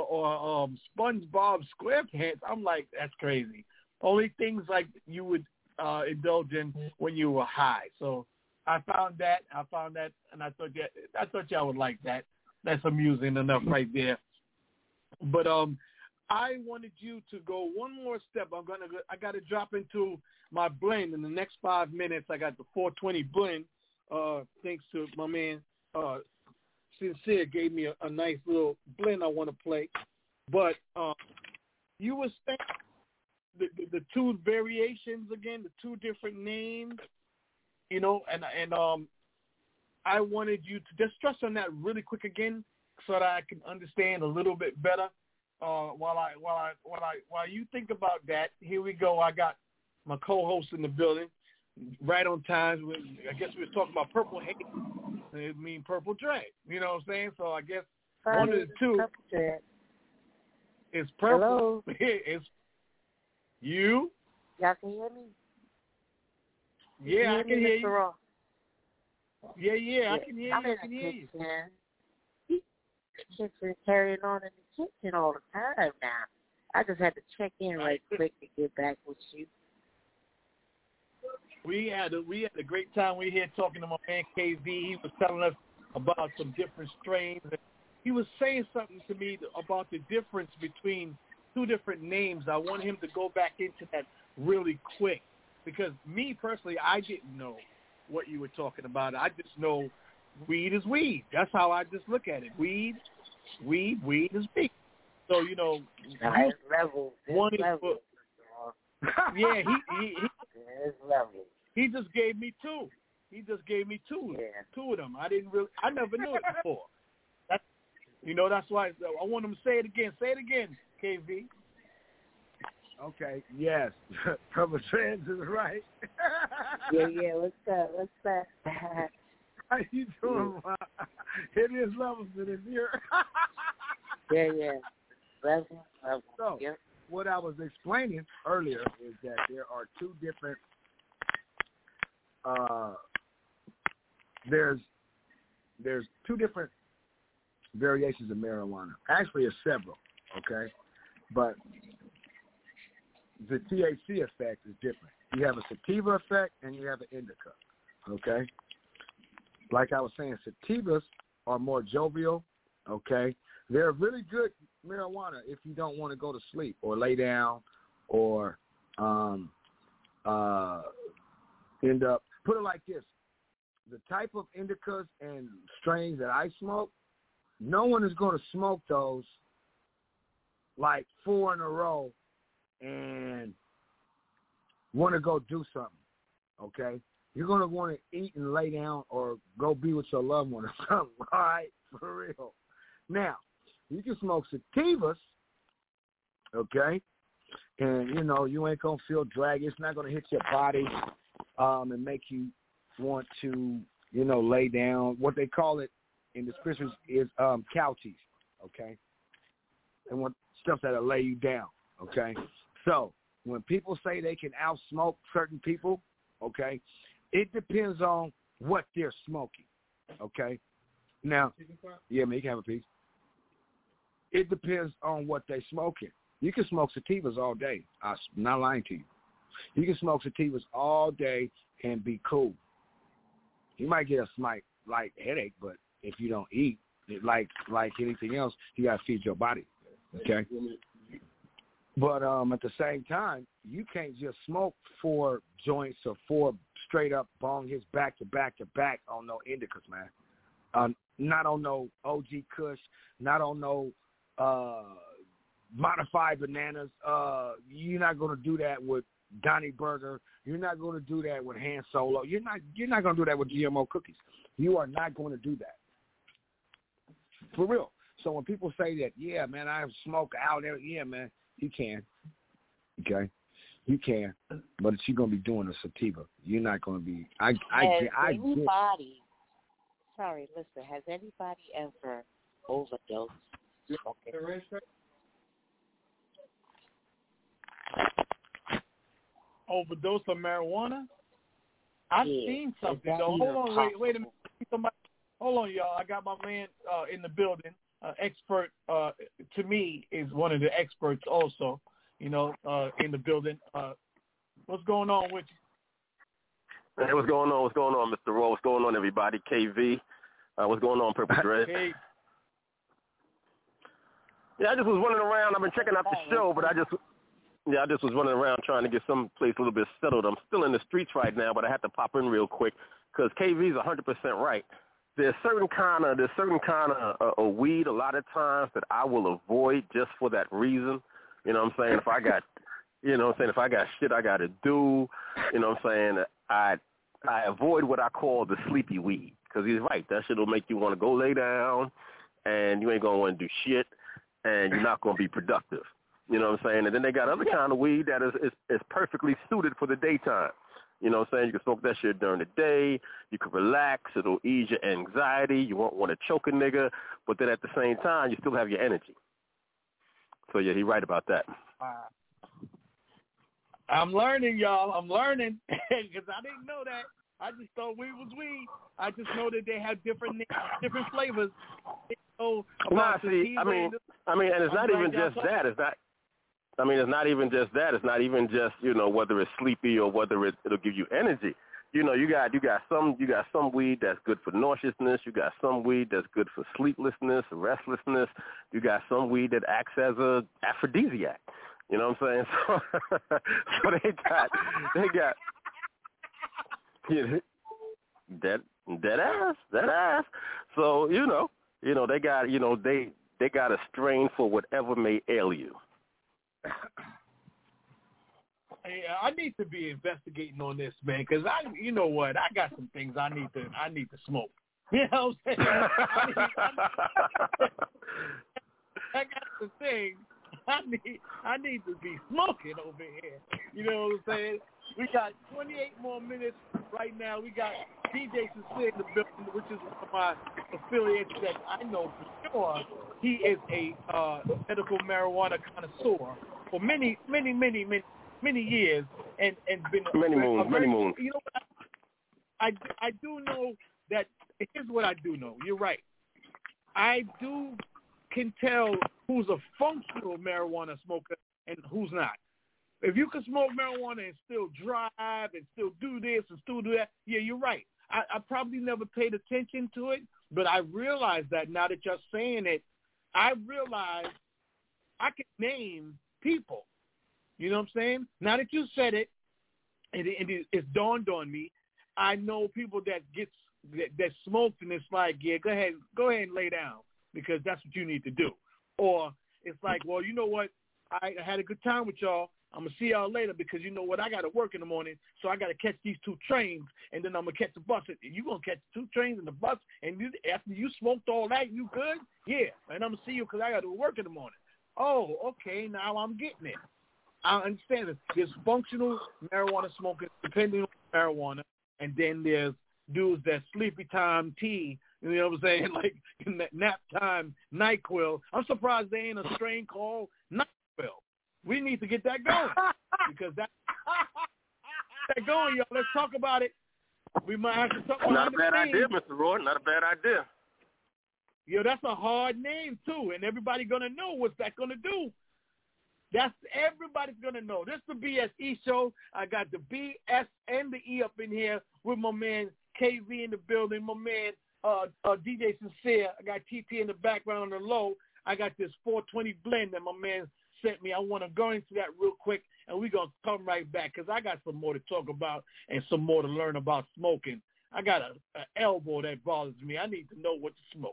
SpongeBob SquarePants? I'm like, that's crazy. Only things like you would indulge in when you were high. So I found that, and I thought y'all would like that. That's amusing enough right there. But I wanted you to go one more step. I got to drop into my blend in the next 5 minutes. I got the 420 blend. Thanks to my man Sincere gave me a nice little blend I want to play. But you were saying the two variations again, the two different names, you know, and I wanted you to just stress on that really quick again, so that I can understand a little bit better. While you think about that, here we go. I got my co-host in the building, right on time. I guess we were talking about Purple Haze. It means Purple Dread. You know what I'm saying? So I guess one of the two is Purple. It's you. Y'all can hear me? Yeah, I can hear you. Ross? Yeah, I can hear you. I'm in the kitchen. Kids been carrying on in the kitchen all the time now. I just had to check in right quick to get back with you. We had a great time. We here talking to my man KZ. He was telling us about some different strains. He was saying something to me about the difference between two different names. I want him to go back into that really quick, because me personally, I didn't know what you were talking about. I just know weed is weed. That's how I just look at it. Weed is weed. So, you know, one is for, yeah, he just gave me two. Two of them. I never knew it before. That's why I want him to say it again. Say it again, KV. Okay, yes. Purple Trends is right. Yeah, what's up? How you doing, man? It is levels in his ear. Yeah. Levels. So, what I was explaining earlier is that there are two different, there's two different variations of marijuana. Actually, it's several, okay? But the THC effect is different. You have a sativa effect and you have an indica, okay? Like I was saying, sativas are more jovial, okay? They're really good marijuana if you don't want to go to sleep or lay down or end up, put it like this, the type of indicas and strains that I smoke, no one is going to smoke those like 4 in a row and want to go do something, okay? You're going to want to eat and lay down or go be with your loved one or something, all right? For real. Now, you can smoke sativas, okay? And, you know, you ain't going to feel draggy. It's not going to hit your body and make you want to, you know, lay down. What they call it in the scriptures is couchies, okay? And what stuff that'll lay you down, okay? So when people say they can outsmoke certain people, okay, it depends on what they're smoking, okay? Now, yeah, man, you can have a piece. It depends on what they're smoking. You can smoke sativas all day. I'm not lying to you. You can smoke sativas all day and be cool. You might get a slight headache, but if you don't eat, like anything else, you got to feed your body, okay? But at the same time, you can't just smoke 4 joints or 4 straight up bong hits back to back to back on no indicas, man. Not on no OG Kush, not on no modified bananas. You're not going to do that with Donnie Burger. You're not going to do that with Han Solo. You're not going to do that with GMO cookies. You are not going to do that. For real. So when people say that, yeah, man, I smoke out there, yeah, man, you can. Okay? You can. But you're going to be doing a sativa. You're not going to be. Has anybody ever overdosed? Okay. Overdose of marijuana? I've seen something, though. Hold on, wait a minute. Hold on, y'all. I got my man in the building. Expert, to me, is one of the experts also, you know, in the building. What's going on with Hey, what's going on? What's going on, Mr. Rowe? What's going on, everybody? KV. What's going on, Purple Dread? Hey. Yeah, I just was running around. I've been checking out the show, but I just was running around trying to get some place a little bit settled. I'm still in the streets right now, but I had to pop in real quick because KV's 100% right. There's certain kind of a weed a lot of times that I will avoid just for that reason. You know what I'm saying? If I got, if I got shit I got to do, you know what I'm saying? I avoid what I call the sleepy weed because he's right. That shit will make you want to go lay down, and you ain't gonna want to do shit, and you're not gonna be productive. You know what I'm saying? And then they got other kind of weed that is perfectly suited for the daytime. You know what I'm saying? You can smoke that shit during the day. You can relax. It'll ease your anxiety. You won't want to choke a nigga. But then at the same time, you still have your energy. So, yeah, he's right about that. I'm learning, y'all. I'm learning because I didn't know that. I just thought weed was weed. I just know that they have different flavors. And it's not even just that. It's not even just that. It's not even just, whether it's sleepy or whether it'll give you energy. You got some weed that's good for nauseousness. You got some weed that's good for sleeplessness, restlessness. You got some weed that acts as a aphrodisiac. You know what I'm saying? So they got dead ass. So they got a strain for whatever may ail you. Hey, I need to be investigating on this, man, because I got some things I need to smoke. You know what I'm saying? I got some things I need to be smoking over here. You know what I'm saying? We got 28 more minutes right now. We got DJ Sincere in the building, which is one of my affiliates that I know for sure. He is a medical marijuana connoisseur for many years, and been many moons. You know what? I do know that. Here's what I do know. You're right. I can tell who's a functional marijuana smoker and who's not. If you can smoke marijuana and still drive and still do this and still do that, yeah, you're right. I probably never paid attention to it, but I realize that now that you're saying it, I realize I can name people. You know what I'm saying? Now that you said it, and it's dawned on me, I know people that smoked and it's like, yeah, go ahead and lay down because that's what you need to do. Or it's like, well, you know what? I had a good time with y'all. I'm going to see y'all later because you know what? I got to work in the morning, so I got to catch these 2 trains, and then I'm going to catch the bus. You going to catch 2 trains and the bus, and after you smoked all that, you good? Yeah, and I'm going to see you because I got to work in the morning. Oh, okay, now I'm getting it. I understand it. There's functional marijuana smokers, depending on marijuana, and then there's dudes that sleepy time tea, you know what I'm saying, like in that nap time NyQuil. I'm surprised there ain't a strain called NyQuil. We need to get that going because that going, y'all. Let's talk about it. We might have to talk about it. Not a bad idea, Mr. Roy. Not a bad idea. Yo, that's a hard name, too, and everybody going to know what's that going to do. Everybody's going to know. This is the BSE show. I got the BS and the E up in here with my man KV in the building, my man DJ Sincere. I got TP in the background on the low. I got this 420 blend that my man sent me. I want to go into that real quick, and we're going to come right back because I got some more to talk about and some more to learn about smoking. I got an elbow that bothers me. I need to know what to smoke.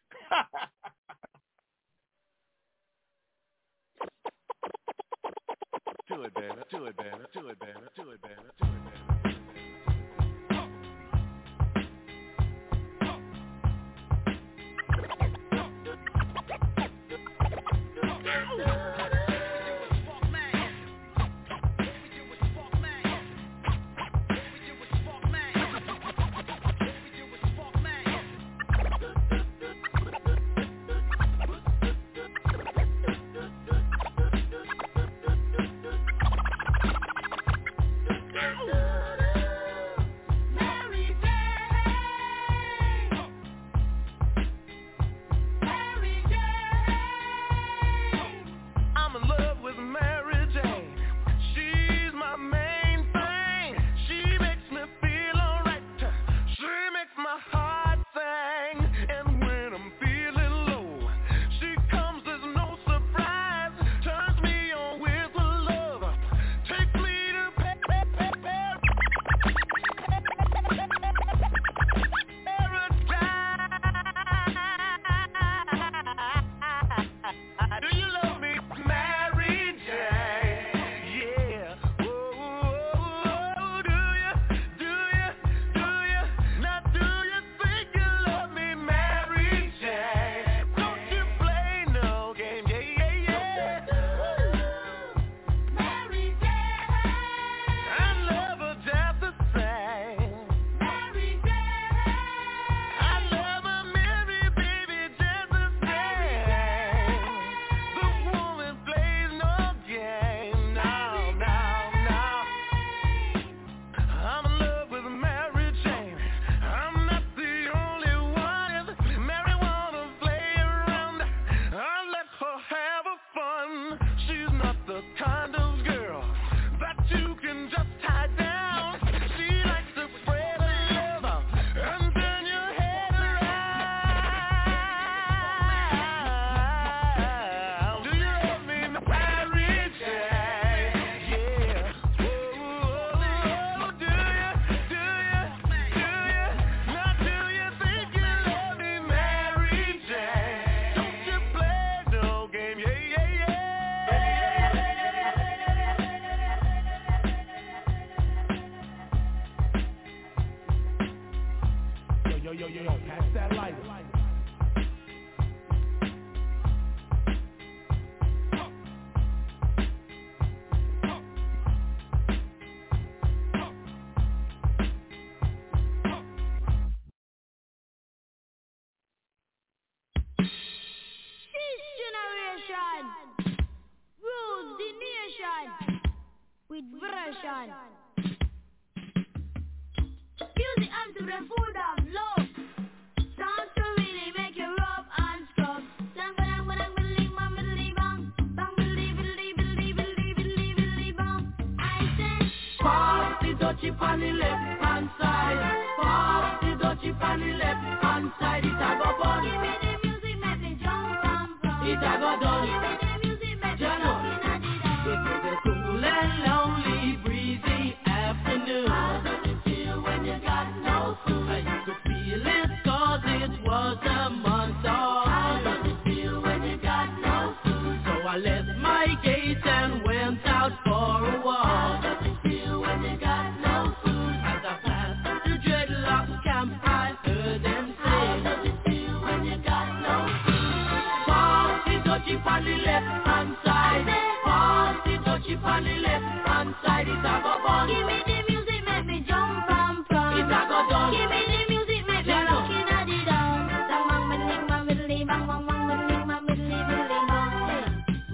Do it, baby. Do it, baby. Do it, baby. Do it, baby. Do it, baby. yo, pass that lighter. Rules the nation with version. Music and to the food of love. Sounds to really make you rub and scrub. Bang bang bang bang bang bang bang bang bang bang. I say, pass the dutchie on the left hand side. Pass the dutchie on the left hand side. It a go bun. Give me the music, make me jump and from. It a go done. Give me the music, make me jump in a dida. It was a cool and lonely, breezy afternoon. How does it feel when you got no food? I used to feel it 'cause it was a month off. How does it feel when you got no food? So I left my gate and went out for a walk. How does it feel when you got no food? As I passed the dreadlock camp, I heard them say, how does it feel when you got no food? pass the dutchie on the left hand side. Pass the dutchie on the left hand side. It a go bun. Give me the music, make me jump and from. It a go done. Give me the music, make me look in a the down. Bang bang bang bang bang bang bang bang bang bang bang bang.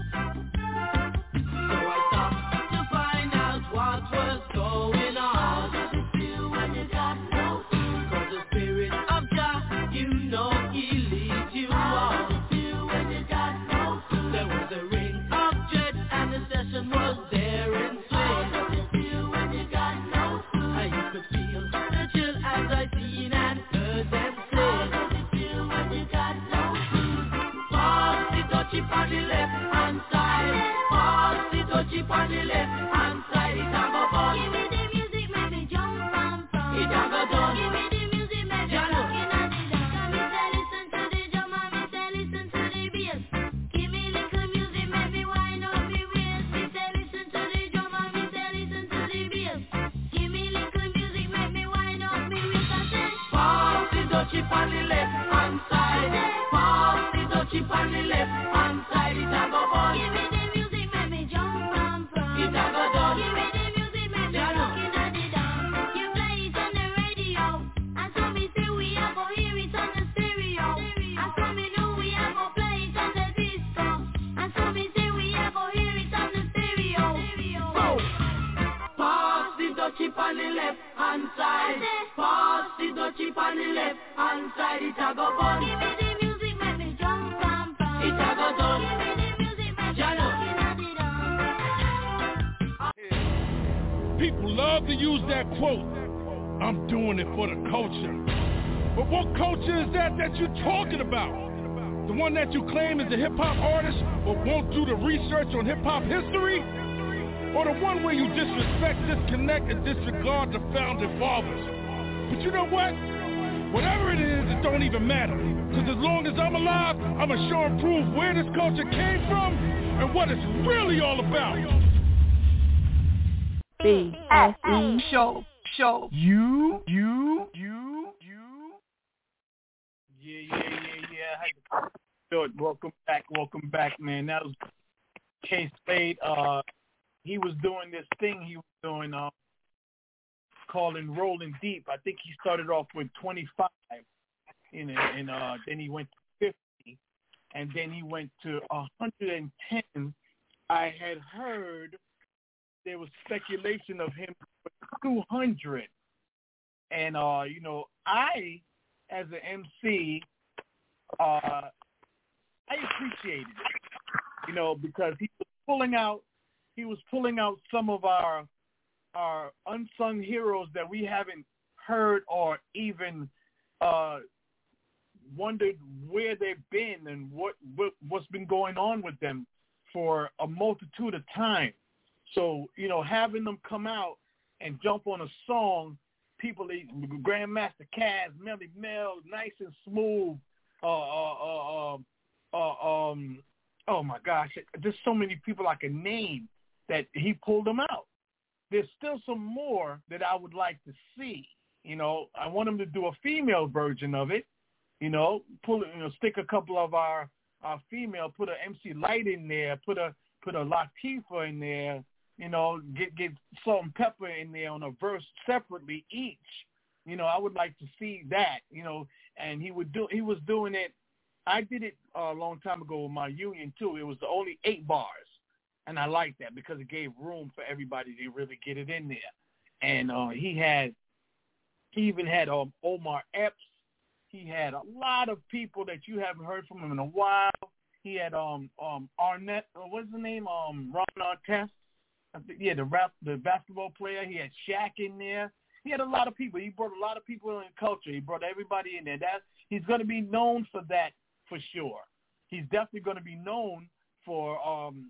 So I stopped to find out what was going on. How does it feel when you got no food? 'Cause the spirit of Jah, you know he leads you How on. does it feel when you got no food? There was a ring of dread and the session was there in How swing. does it feel when you got no food? I used to feel the chill as I seen and heard them How say, does it feel when you got no food? pass the dutchie on the left hand side. Pass the dutchie on the left hand side. It a go Give bun. me the music, make me jump and from. It a go done. Give me the music, make me Jano. look in a the down. Come me say listen to the drum and me say listen to the bass. Give me little music, make me wind up me waist. Me say listen to the drum and me say listen to the bass. Give me little music, make me wind up me waist. I say, pass the dutchie on the left hand side. Pass the dutchie on the left hand side. It a go bun. give me the music, make me jump and from. It a go done. Give me the music, make me Jano. look in a the down. You play it on the radio, and so me say we a go hear it on the stereo. And so me know we a go play it on the disco. And so me say we a go hear it on the stereo. Go. Pass the dutchie on the left hand side. Pass the dutchie on the left hand side. It a go bun. Give me the music, make me jump and from. It a go done. Give me the music, make me Jano. look in a the down. People love to use that quote, I'm doing it for the culture. But what culture is that you're talking about? The one that you claim is a hip-hop artist but won't do the research on hip-hop history? Or the one where you disrespect, disconnect, and disregard the founding fathers? But you know what? Whatever it is, it don't even matter. Because as long as I'm alive, I'ma show and prove where this culture came from and what it's really all about. BSE show. You. Yeah. Welcome back, man. That was K Slade. He was doing this thing he was doing calling Rolling Deep. I think he started off with 25, and then he went to 50, and then he went to 110. I had heard there was speculation of him with 200, and I, as an MC, I appreciated it, because he was pulling out some of our unsung heroes that we haven't heard or even wondered where they've been and what's been going on with them for a multitude of time. So, having them come out and jump on a song, people, Grandmaster Caz, Melly Mel, Nice and Smooth, oh my gosh, there's so many people I can name that he pulled them out. There's still some more that I would like to see, I want him to do a female version of it. Stick a couple of our female, put a MC Light in there, put a Latifah in there, get Salt and Pepper in there on a verse separately each. I would like to see that, and he was doing it. I did it a long time ago with my union too. It was only 8 bars, and I liked that because it gave room for everybody to really get it in there. And he even had Omar Epps. He had a lot of people that you haven't heard from him in a while. He had Arnett, what's the name? Ron Artest. Yeah, the basketball player. He had Shaq in there. He had a lot of people. He brought a lot of people in culture. He brought everybody in there. He's going to be known for that for sure. He's definitely going to be known for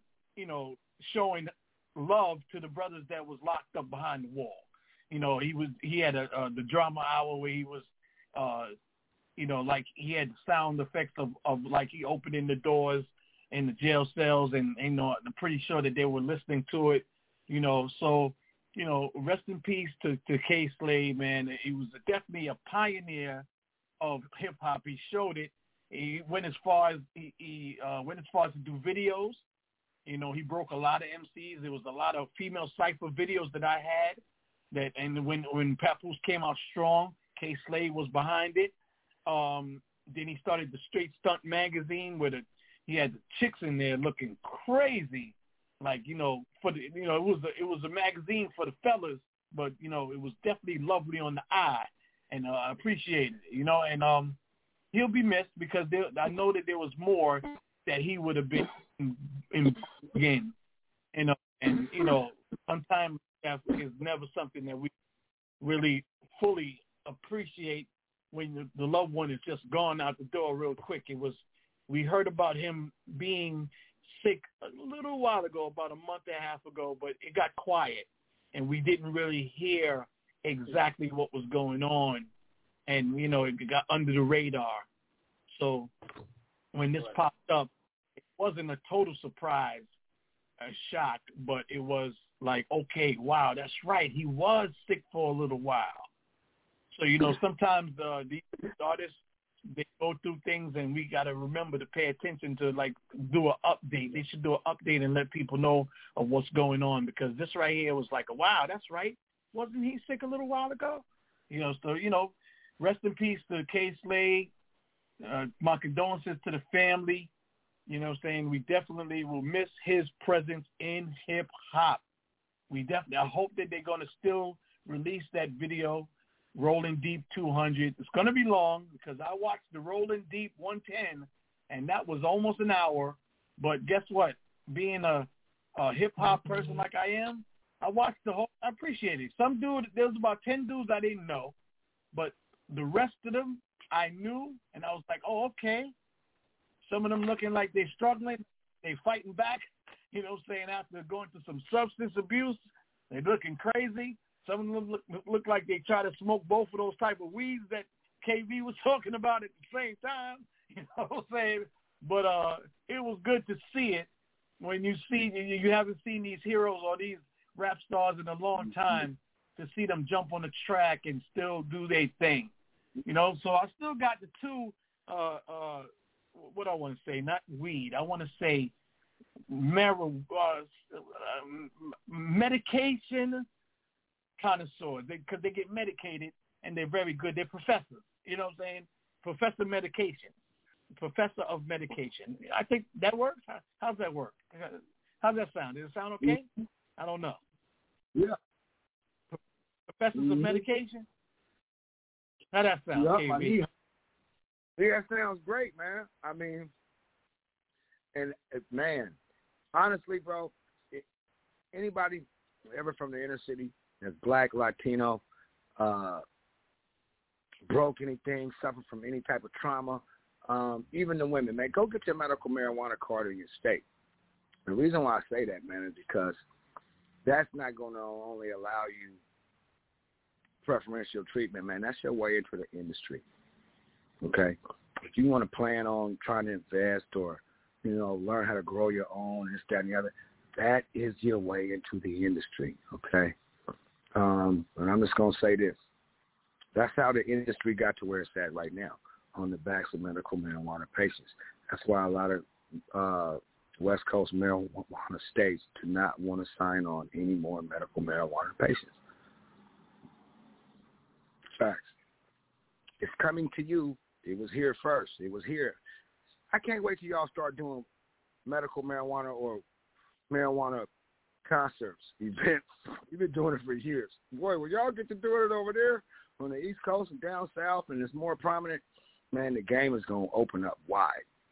showing love to the brothers that was locked up behind the wall. He had the drama hour where he was like he had sound effects of like he opening the doors in the jail cells, and I'm pretty sure that they were listening to it. So rest in peace to Kay Slay, man. He was definitely a pioneer of hip hop. He showed it. He went as far as to do videos. He broke a lot of MCs. There was a lot of female cypher videos that I had. And when Papoose came out strong, Kay Slay was behind it. Then he started the Straight Stunt magazine where he had the chicks in there looking crazy, like it was a magazine for the fellas, but it was definitely lovely on the eye, and I appreciated it, and he'll be missed because I know that there was more that he would have been in again, and sometimes is never something that we really fully appreciate when the loved one is just gone out the door real quick. We heard about him being sick a little while ago, about a month and a half ago, but it got quiet, and we didn't really hear exactly what was going on, and, it got under the radar. So when this popped up, it wasn't a total surprise, a shock, but it was like, okay, wow, that's right. He was sick for a little while. So, sometimes these artists, they go through things, and we got to remember to pay attention to, like, do an update. They should do an update and let people know of what's going on, because this right here was like, wow, that's right. Wasn't he sick a little while ago? So, rest in peace to Kay Slay. My condolences to the family. We definitely will miss his presence in hip-hop. I hope that they're going to still release that video, Rolling Deep 200. It's going to be long because I watched the Rolling Deep 110, and that was almost an hour. But guess what? Being a hip-hop person like I am, I watched the whole – I appreciate it. There was about 10 dudes I didn't know, but the rest of them I knew, and I was like, oh, okay. Some of them looking like they're struggling. They fighting back, after going through some substance abuse. They're looking crazy. Some of them look like they try to smoke both of those type of weeds that KV was talking about at the same time. You know what I'm saying? But it was good to see it when you haven't seen these heroes or these rap stars in a long time, to see them jump on the track and still do their thing. So I still got the two, what I want to say, not weed. I want to say medication connoisseurs, because they get medicated and they're very good. They're professors, you know what I'm saying? Professor of medication. I think that works. How's that work? How's that sound? Does it sound okay? I don't know. Yeah. Professors of medication? How that sound? Yeah, that sounds great, man. I mean, and man, honestly, bro, anybody ever from the inner city that's black, Latino, broke anything, suffered from any type of trauma, even the women, man, go get your medical marijuana card in your state. The reason why I say that, man, is because that's not going to only allow you preferential treatment, man. That's your way into the industry, okay? If you want to plan on trying to invest or, learn how to grow your own, this, that, and the other, that is your way into the industry, okay? And I'm just going to say this. That's how the industry got to where it's at right now, on the backs of medical marijuana patients. That's why a lot of West Coast marijuana states do not want to sign on any more medical marijuana patients. Facts. It's coming to you. It was here first. It was here. I can't wait till y'all start doing medical marijuana or marijuana concerts, events. You've been doing it for years. Boy, when y'all get to doing it over there on the East Coast and down south and it's more prominent, man, the game is going to open up wide.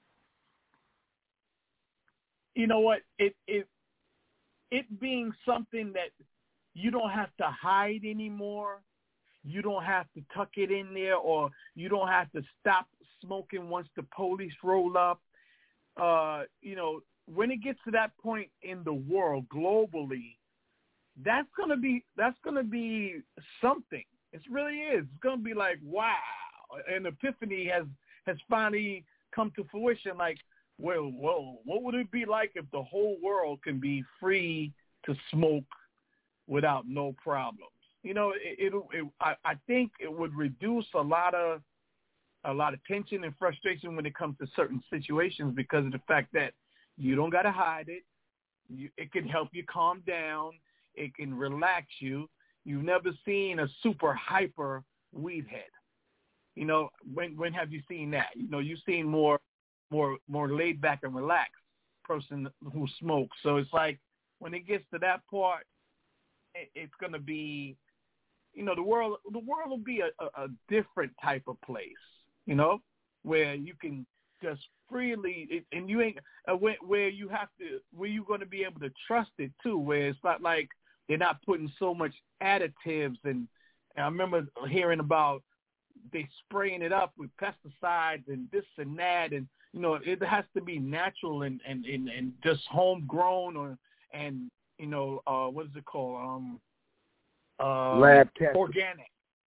You know what? It being something that you don't have to hide anymore. You don't have to tuck it in there, or you don't have to stop smoking once the police roll up. You know, when it gets to that point in the world globally, that's gonna be something. It really is. It's gonna be like, wow, an epiphany has finally come to fruition. Like, well, what would it be like if the whole world can be free to smoke without no problems? You know, I think it would reduce a lot of tension and frustration when it comes to certain situations, because of the fact that you don't got to hide it. It can help you calm down. It can relax you. You've never seen a super hyper weed head. You know, when have you seen that? You know, you've seen more laid back and relaxed person who smokes. So it's like when it gets to that part, it's going to be, you know, the world will be a different type of place, you know, where you can just freely, and you ain't, where you're going to be able to trust it too, where it's not like they're not putting so much additives. And I remember hearing about they spraying it up with pesticides and this and that, and you know, it has to be natural and just homegrown, and you know, what is it called? Lab tested. Organic.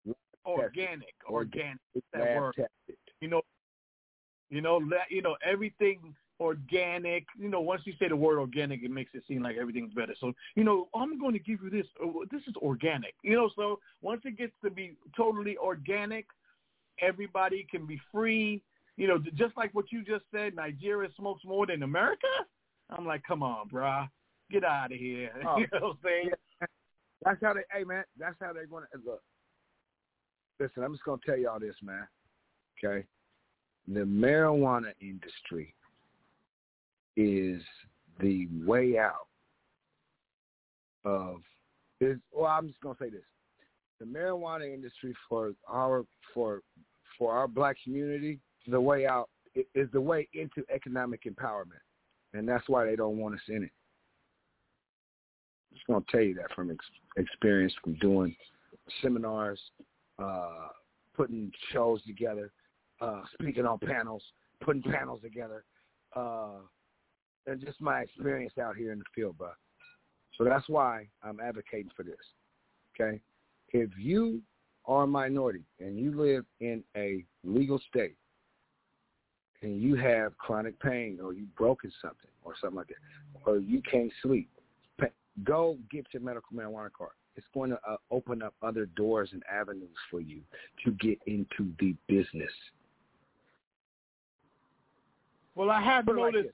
It's that lab word. Tested. You know, everything organic. You know, once you say the word organic, it makes it seem like everything's better. So, you know, I'm going to give you this. This is organic. You know, so once it gets to be totally organic, everybody can be free. You know, just like what you just said, Nigeria smokes more than America. I'm like, come on, brah, get out of here. Oh, you know what I'm saying? Yeah. That's how that's how they want to look. Listen, I'm just going to tell y'all this, man. Okay? The marijuana industry is the way out of is. Well, I'm just going to say this. The marijuana industry for our black community, the way out is the way into economic empowerment, and that's why they don't want us in it. I'm just going to tell you that from experience, from doing seminars, putting shows together, speaking on panels, putting panels together, and just my experience out here in the field, bro. So that's why I'm advocating for this, okay? If you are a minority and you live in a legal state and you have chronic pain or you broken something or something like that, or you can't sleep, go get your medical marijuana card. It's going to open up other doors and avenues for you to get into the business. Well, I have noticed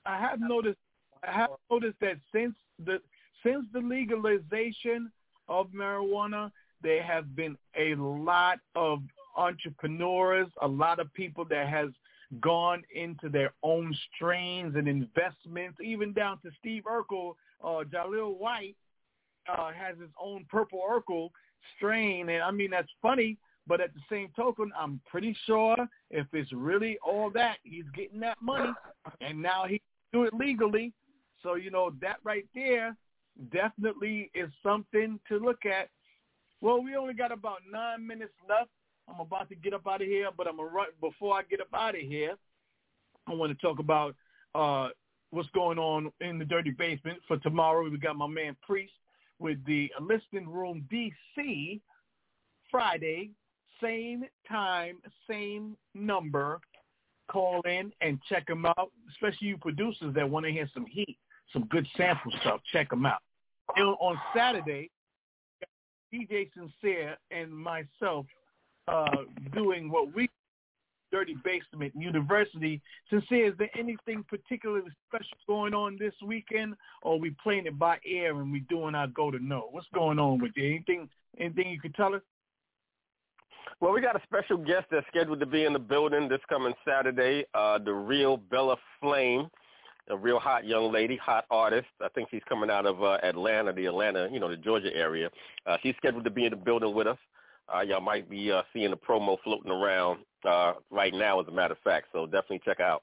that since the legalization of marijuana, there have been a lot of entrepreneurs, a lot of people that has gone into their own strains and investments, even down to Steve Urkel. Jaleel White has his own Purple Urkel strain, and I mean, that's funny, but at the same token, I'm pretty sure if it's really all that, he's getting that money, and now he can do it legally. So, you know, that right there definitely is something to look at. Well, we only got about 9 minutes left. I'm about to get up out of here, but I'm going to run. Before I get up out of here, I want to talk about what's going on in the Dirty Basement. For tomorrow, we got my man Priest with the Listing Room DC, Friday, same time, same number. Call in and check them out, especially you producers that want to hear some heat, some good sample stuff. Check them out. And on Saturday, DJ Sincere and myself doing what we Dirty Basement University. Sincere, is there anything particularly special going on this weekend, or are we playing it by ear and we doing our go to know? What's going on with you? Anything you can tell us? Well, we got a special guest that's scheduled to be in the building this coming Saturday, the real Bella Flame, a real hot young lady, hot artist. I think she's coming out of Atlanta, the Georgia area. She's scheduled to be in the building with us. Y'all might be seeing the promo floating around right now, as a matter of fact, so definitely check out.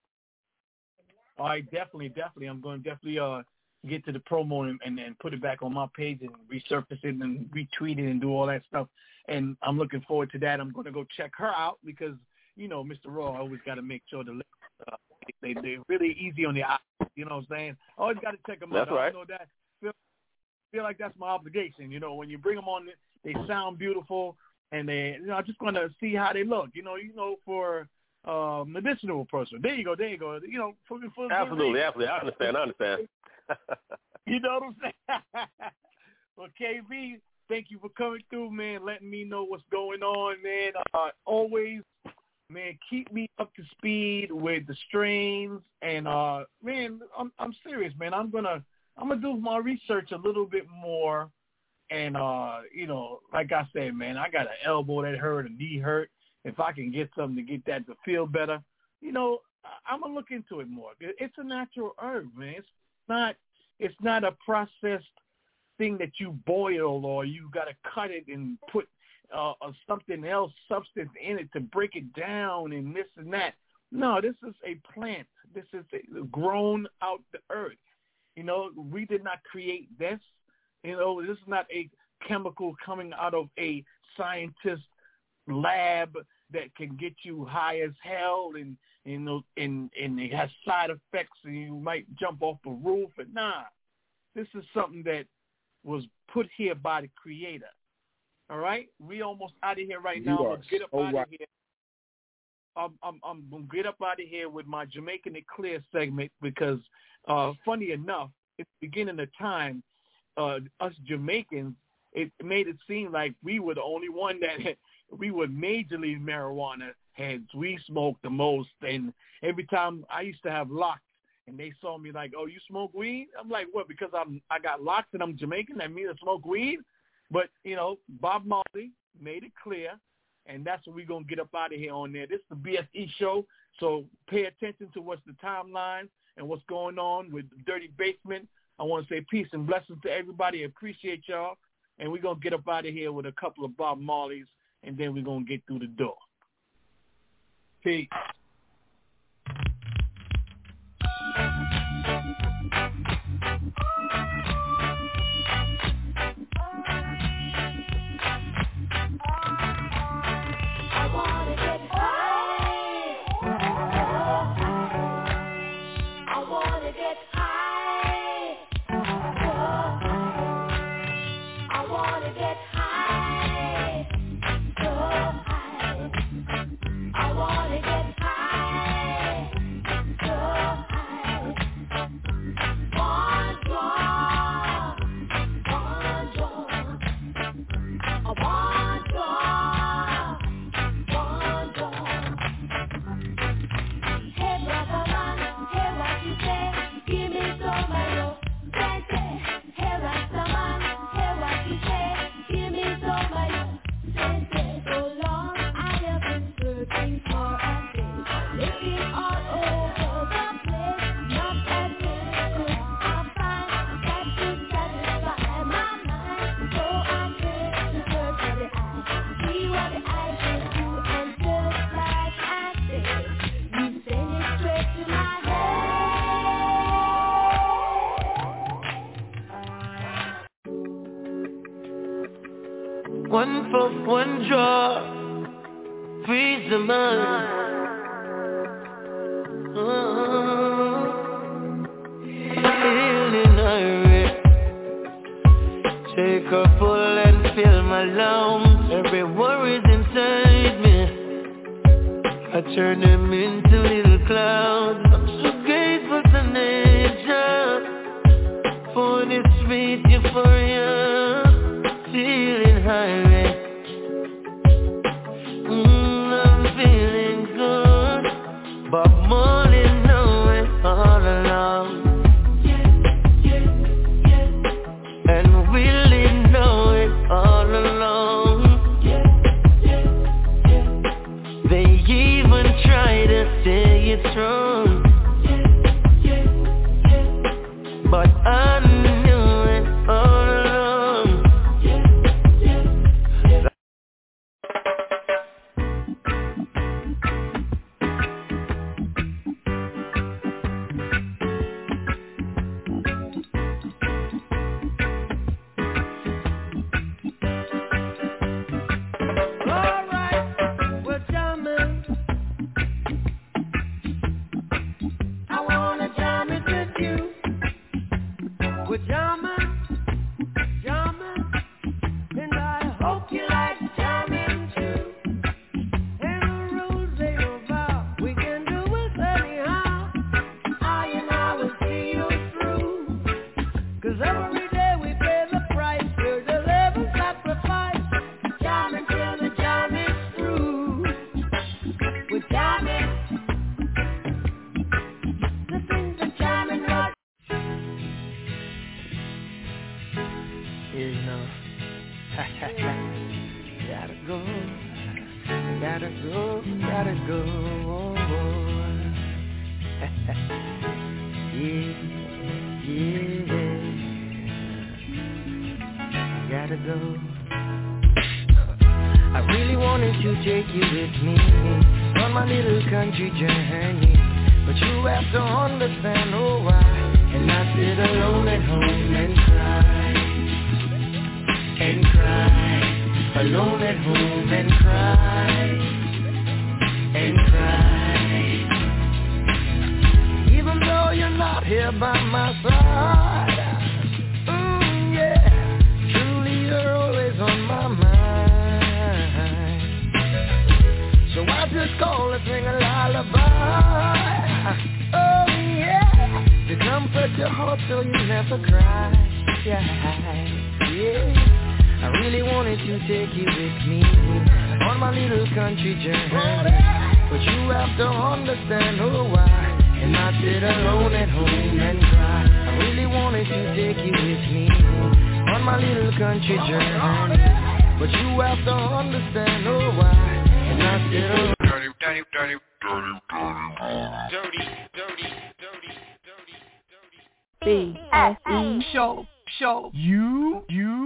All right, definitely. I'm going to definitely get to the promo and put it back on my page and resurface it and retweet it and do all that stuff. And I'm looking forward to that. I'm going to go check her out because, Mr. Raw always got to make sure they're really easy on the eyes. You know what I'm saying? Always got to check them out. That's right. I know that. Feel like that's my obligation. When you bring them on, they sound beautiful, and I'm just going to see how they look. For medicinal person. There you go. For Absolutely. I understand. You know what I'm saying? Well, KB, thank you for coming through, man, letting me know what's going on, man. Always, man, keep me up to speed with the strains. And, man, I'm serious, man. I'm gonna do my research a little bit more. And, like I said, man, I got an elbow that hurt, a knee hurt. If I can get something to get that to feel better, I'm going to look into it more. It's a natural herb, man. It's not a processed thing that you boil or you got to cut it and put something else, substance in it to break it down and this and that. No, this is a plant. This is grown out the earth. We did not create this. This is not a chemical coming out of a scientist lab that can get you high as hell and it has side effects and you might jump off a roof. And this is something that was put here by the Creator. All right, we almost out of here right now. Let's get up out of here. I'm gonna get up out of here with my Jamaican It Clear segment because, funny enough, at the beginning of time, us Jamaicans, it made it seem like we were the only one that we were majorly marijuana heads. We smoked the most, and every time I used to have locks, and they saw me like, "Oh, you smoke weed?" I'm like, "What? Because I got locks and I'm Jamaican, that means I smoke weed?" But Bob Marley made it clear, and that's what we're gonna get up out of here on there. This is the BSE show, so pay attention to what's the timeline and what's going on with Dirty Basement. I want to say peace and blessings to everybody. I appreciate y'all. And we're going to get up out of here with a couple of Bob Marleys, and then we're going to get through the door. Peace. One puff, one draw, freeze the mind. Feeling irate. Take a pull and fill my lungs. Every worry's inside me. I turn them into little clouds. I'm so grateful to nature for this sweet euphoria. Feeling high. Bob Marley knew it all along. And Willie know it all along. They even try to say it's wrong, but I knew it all along. I really wanted to take you with me on my little country journey, but you have to understand, oh why, and not sit alone at home and cry, alone at home and cry, even though you're not here by my side. You're always on my mind, so I just call and sing a lullaby. Oh yeah, to comfort your heart so you never cry. Yeah, I really wanted to take you with me on my little country journey, but you have to understand, oh why, and not sit alone at home and cry. I really wanted to take you with me on my little country journey, but you have to understand, oh why, and I still dirty. BSE show. You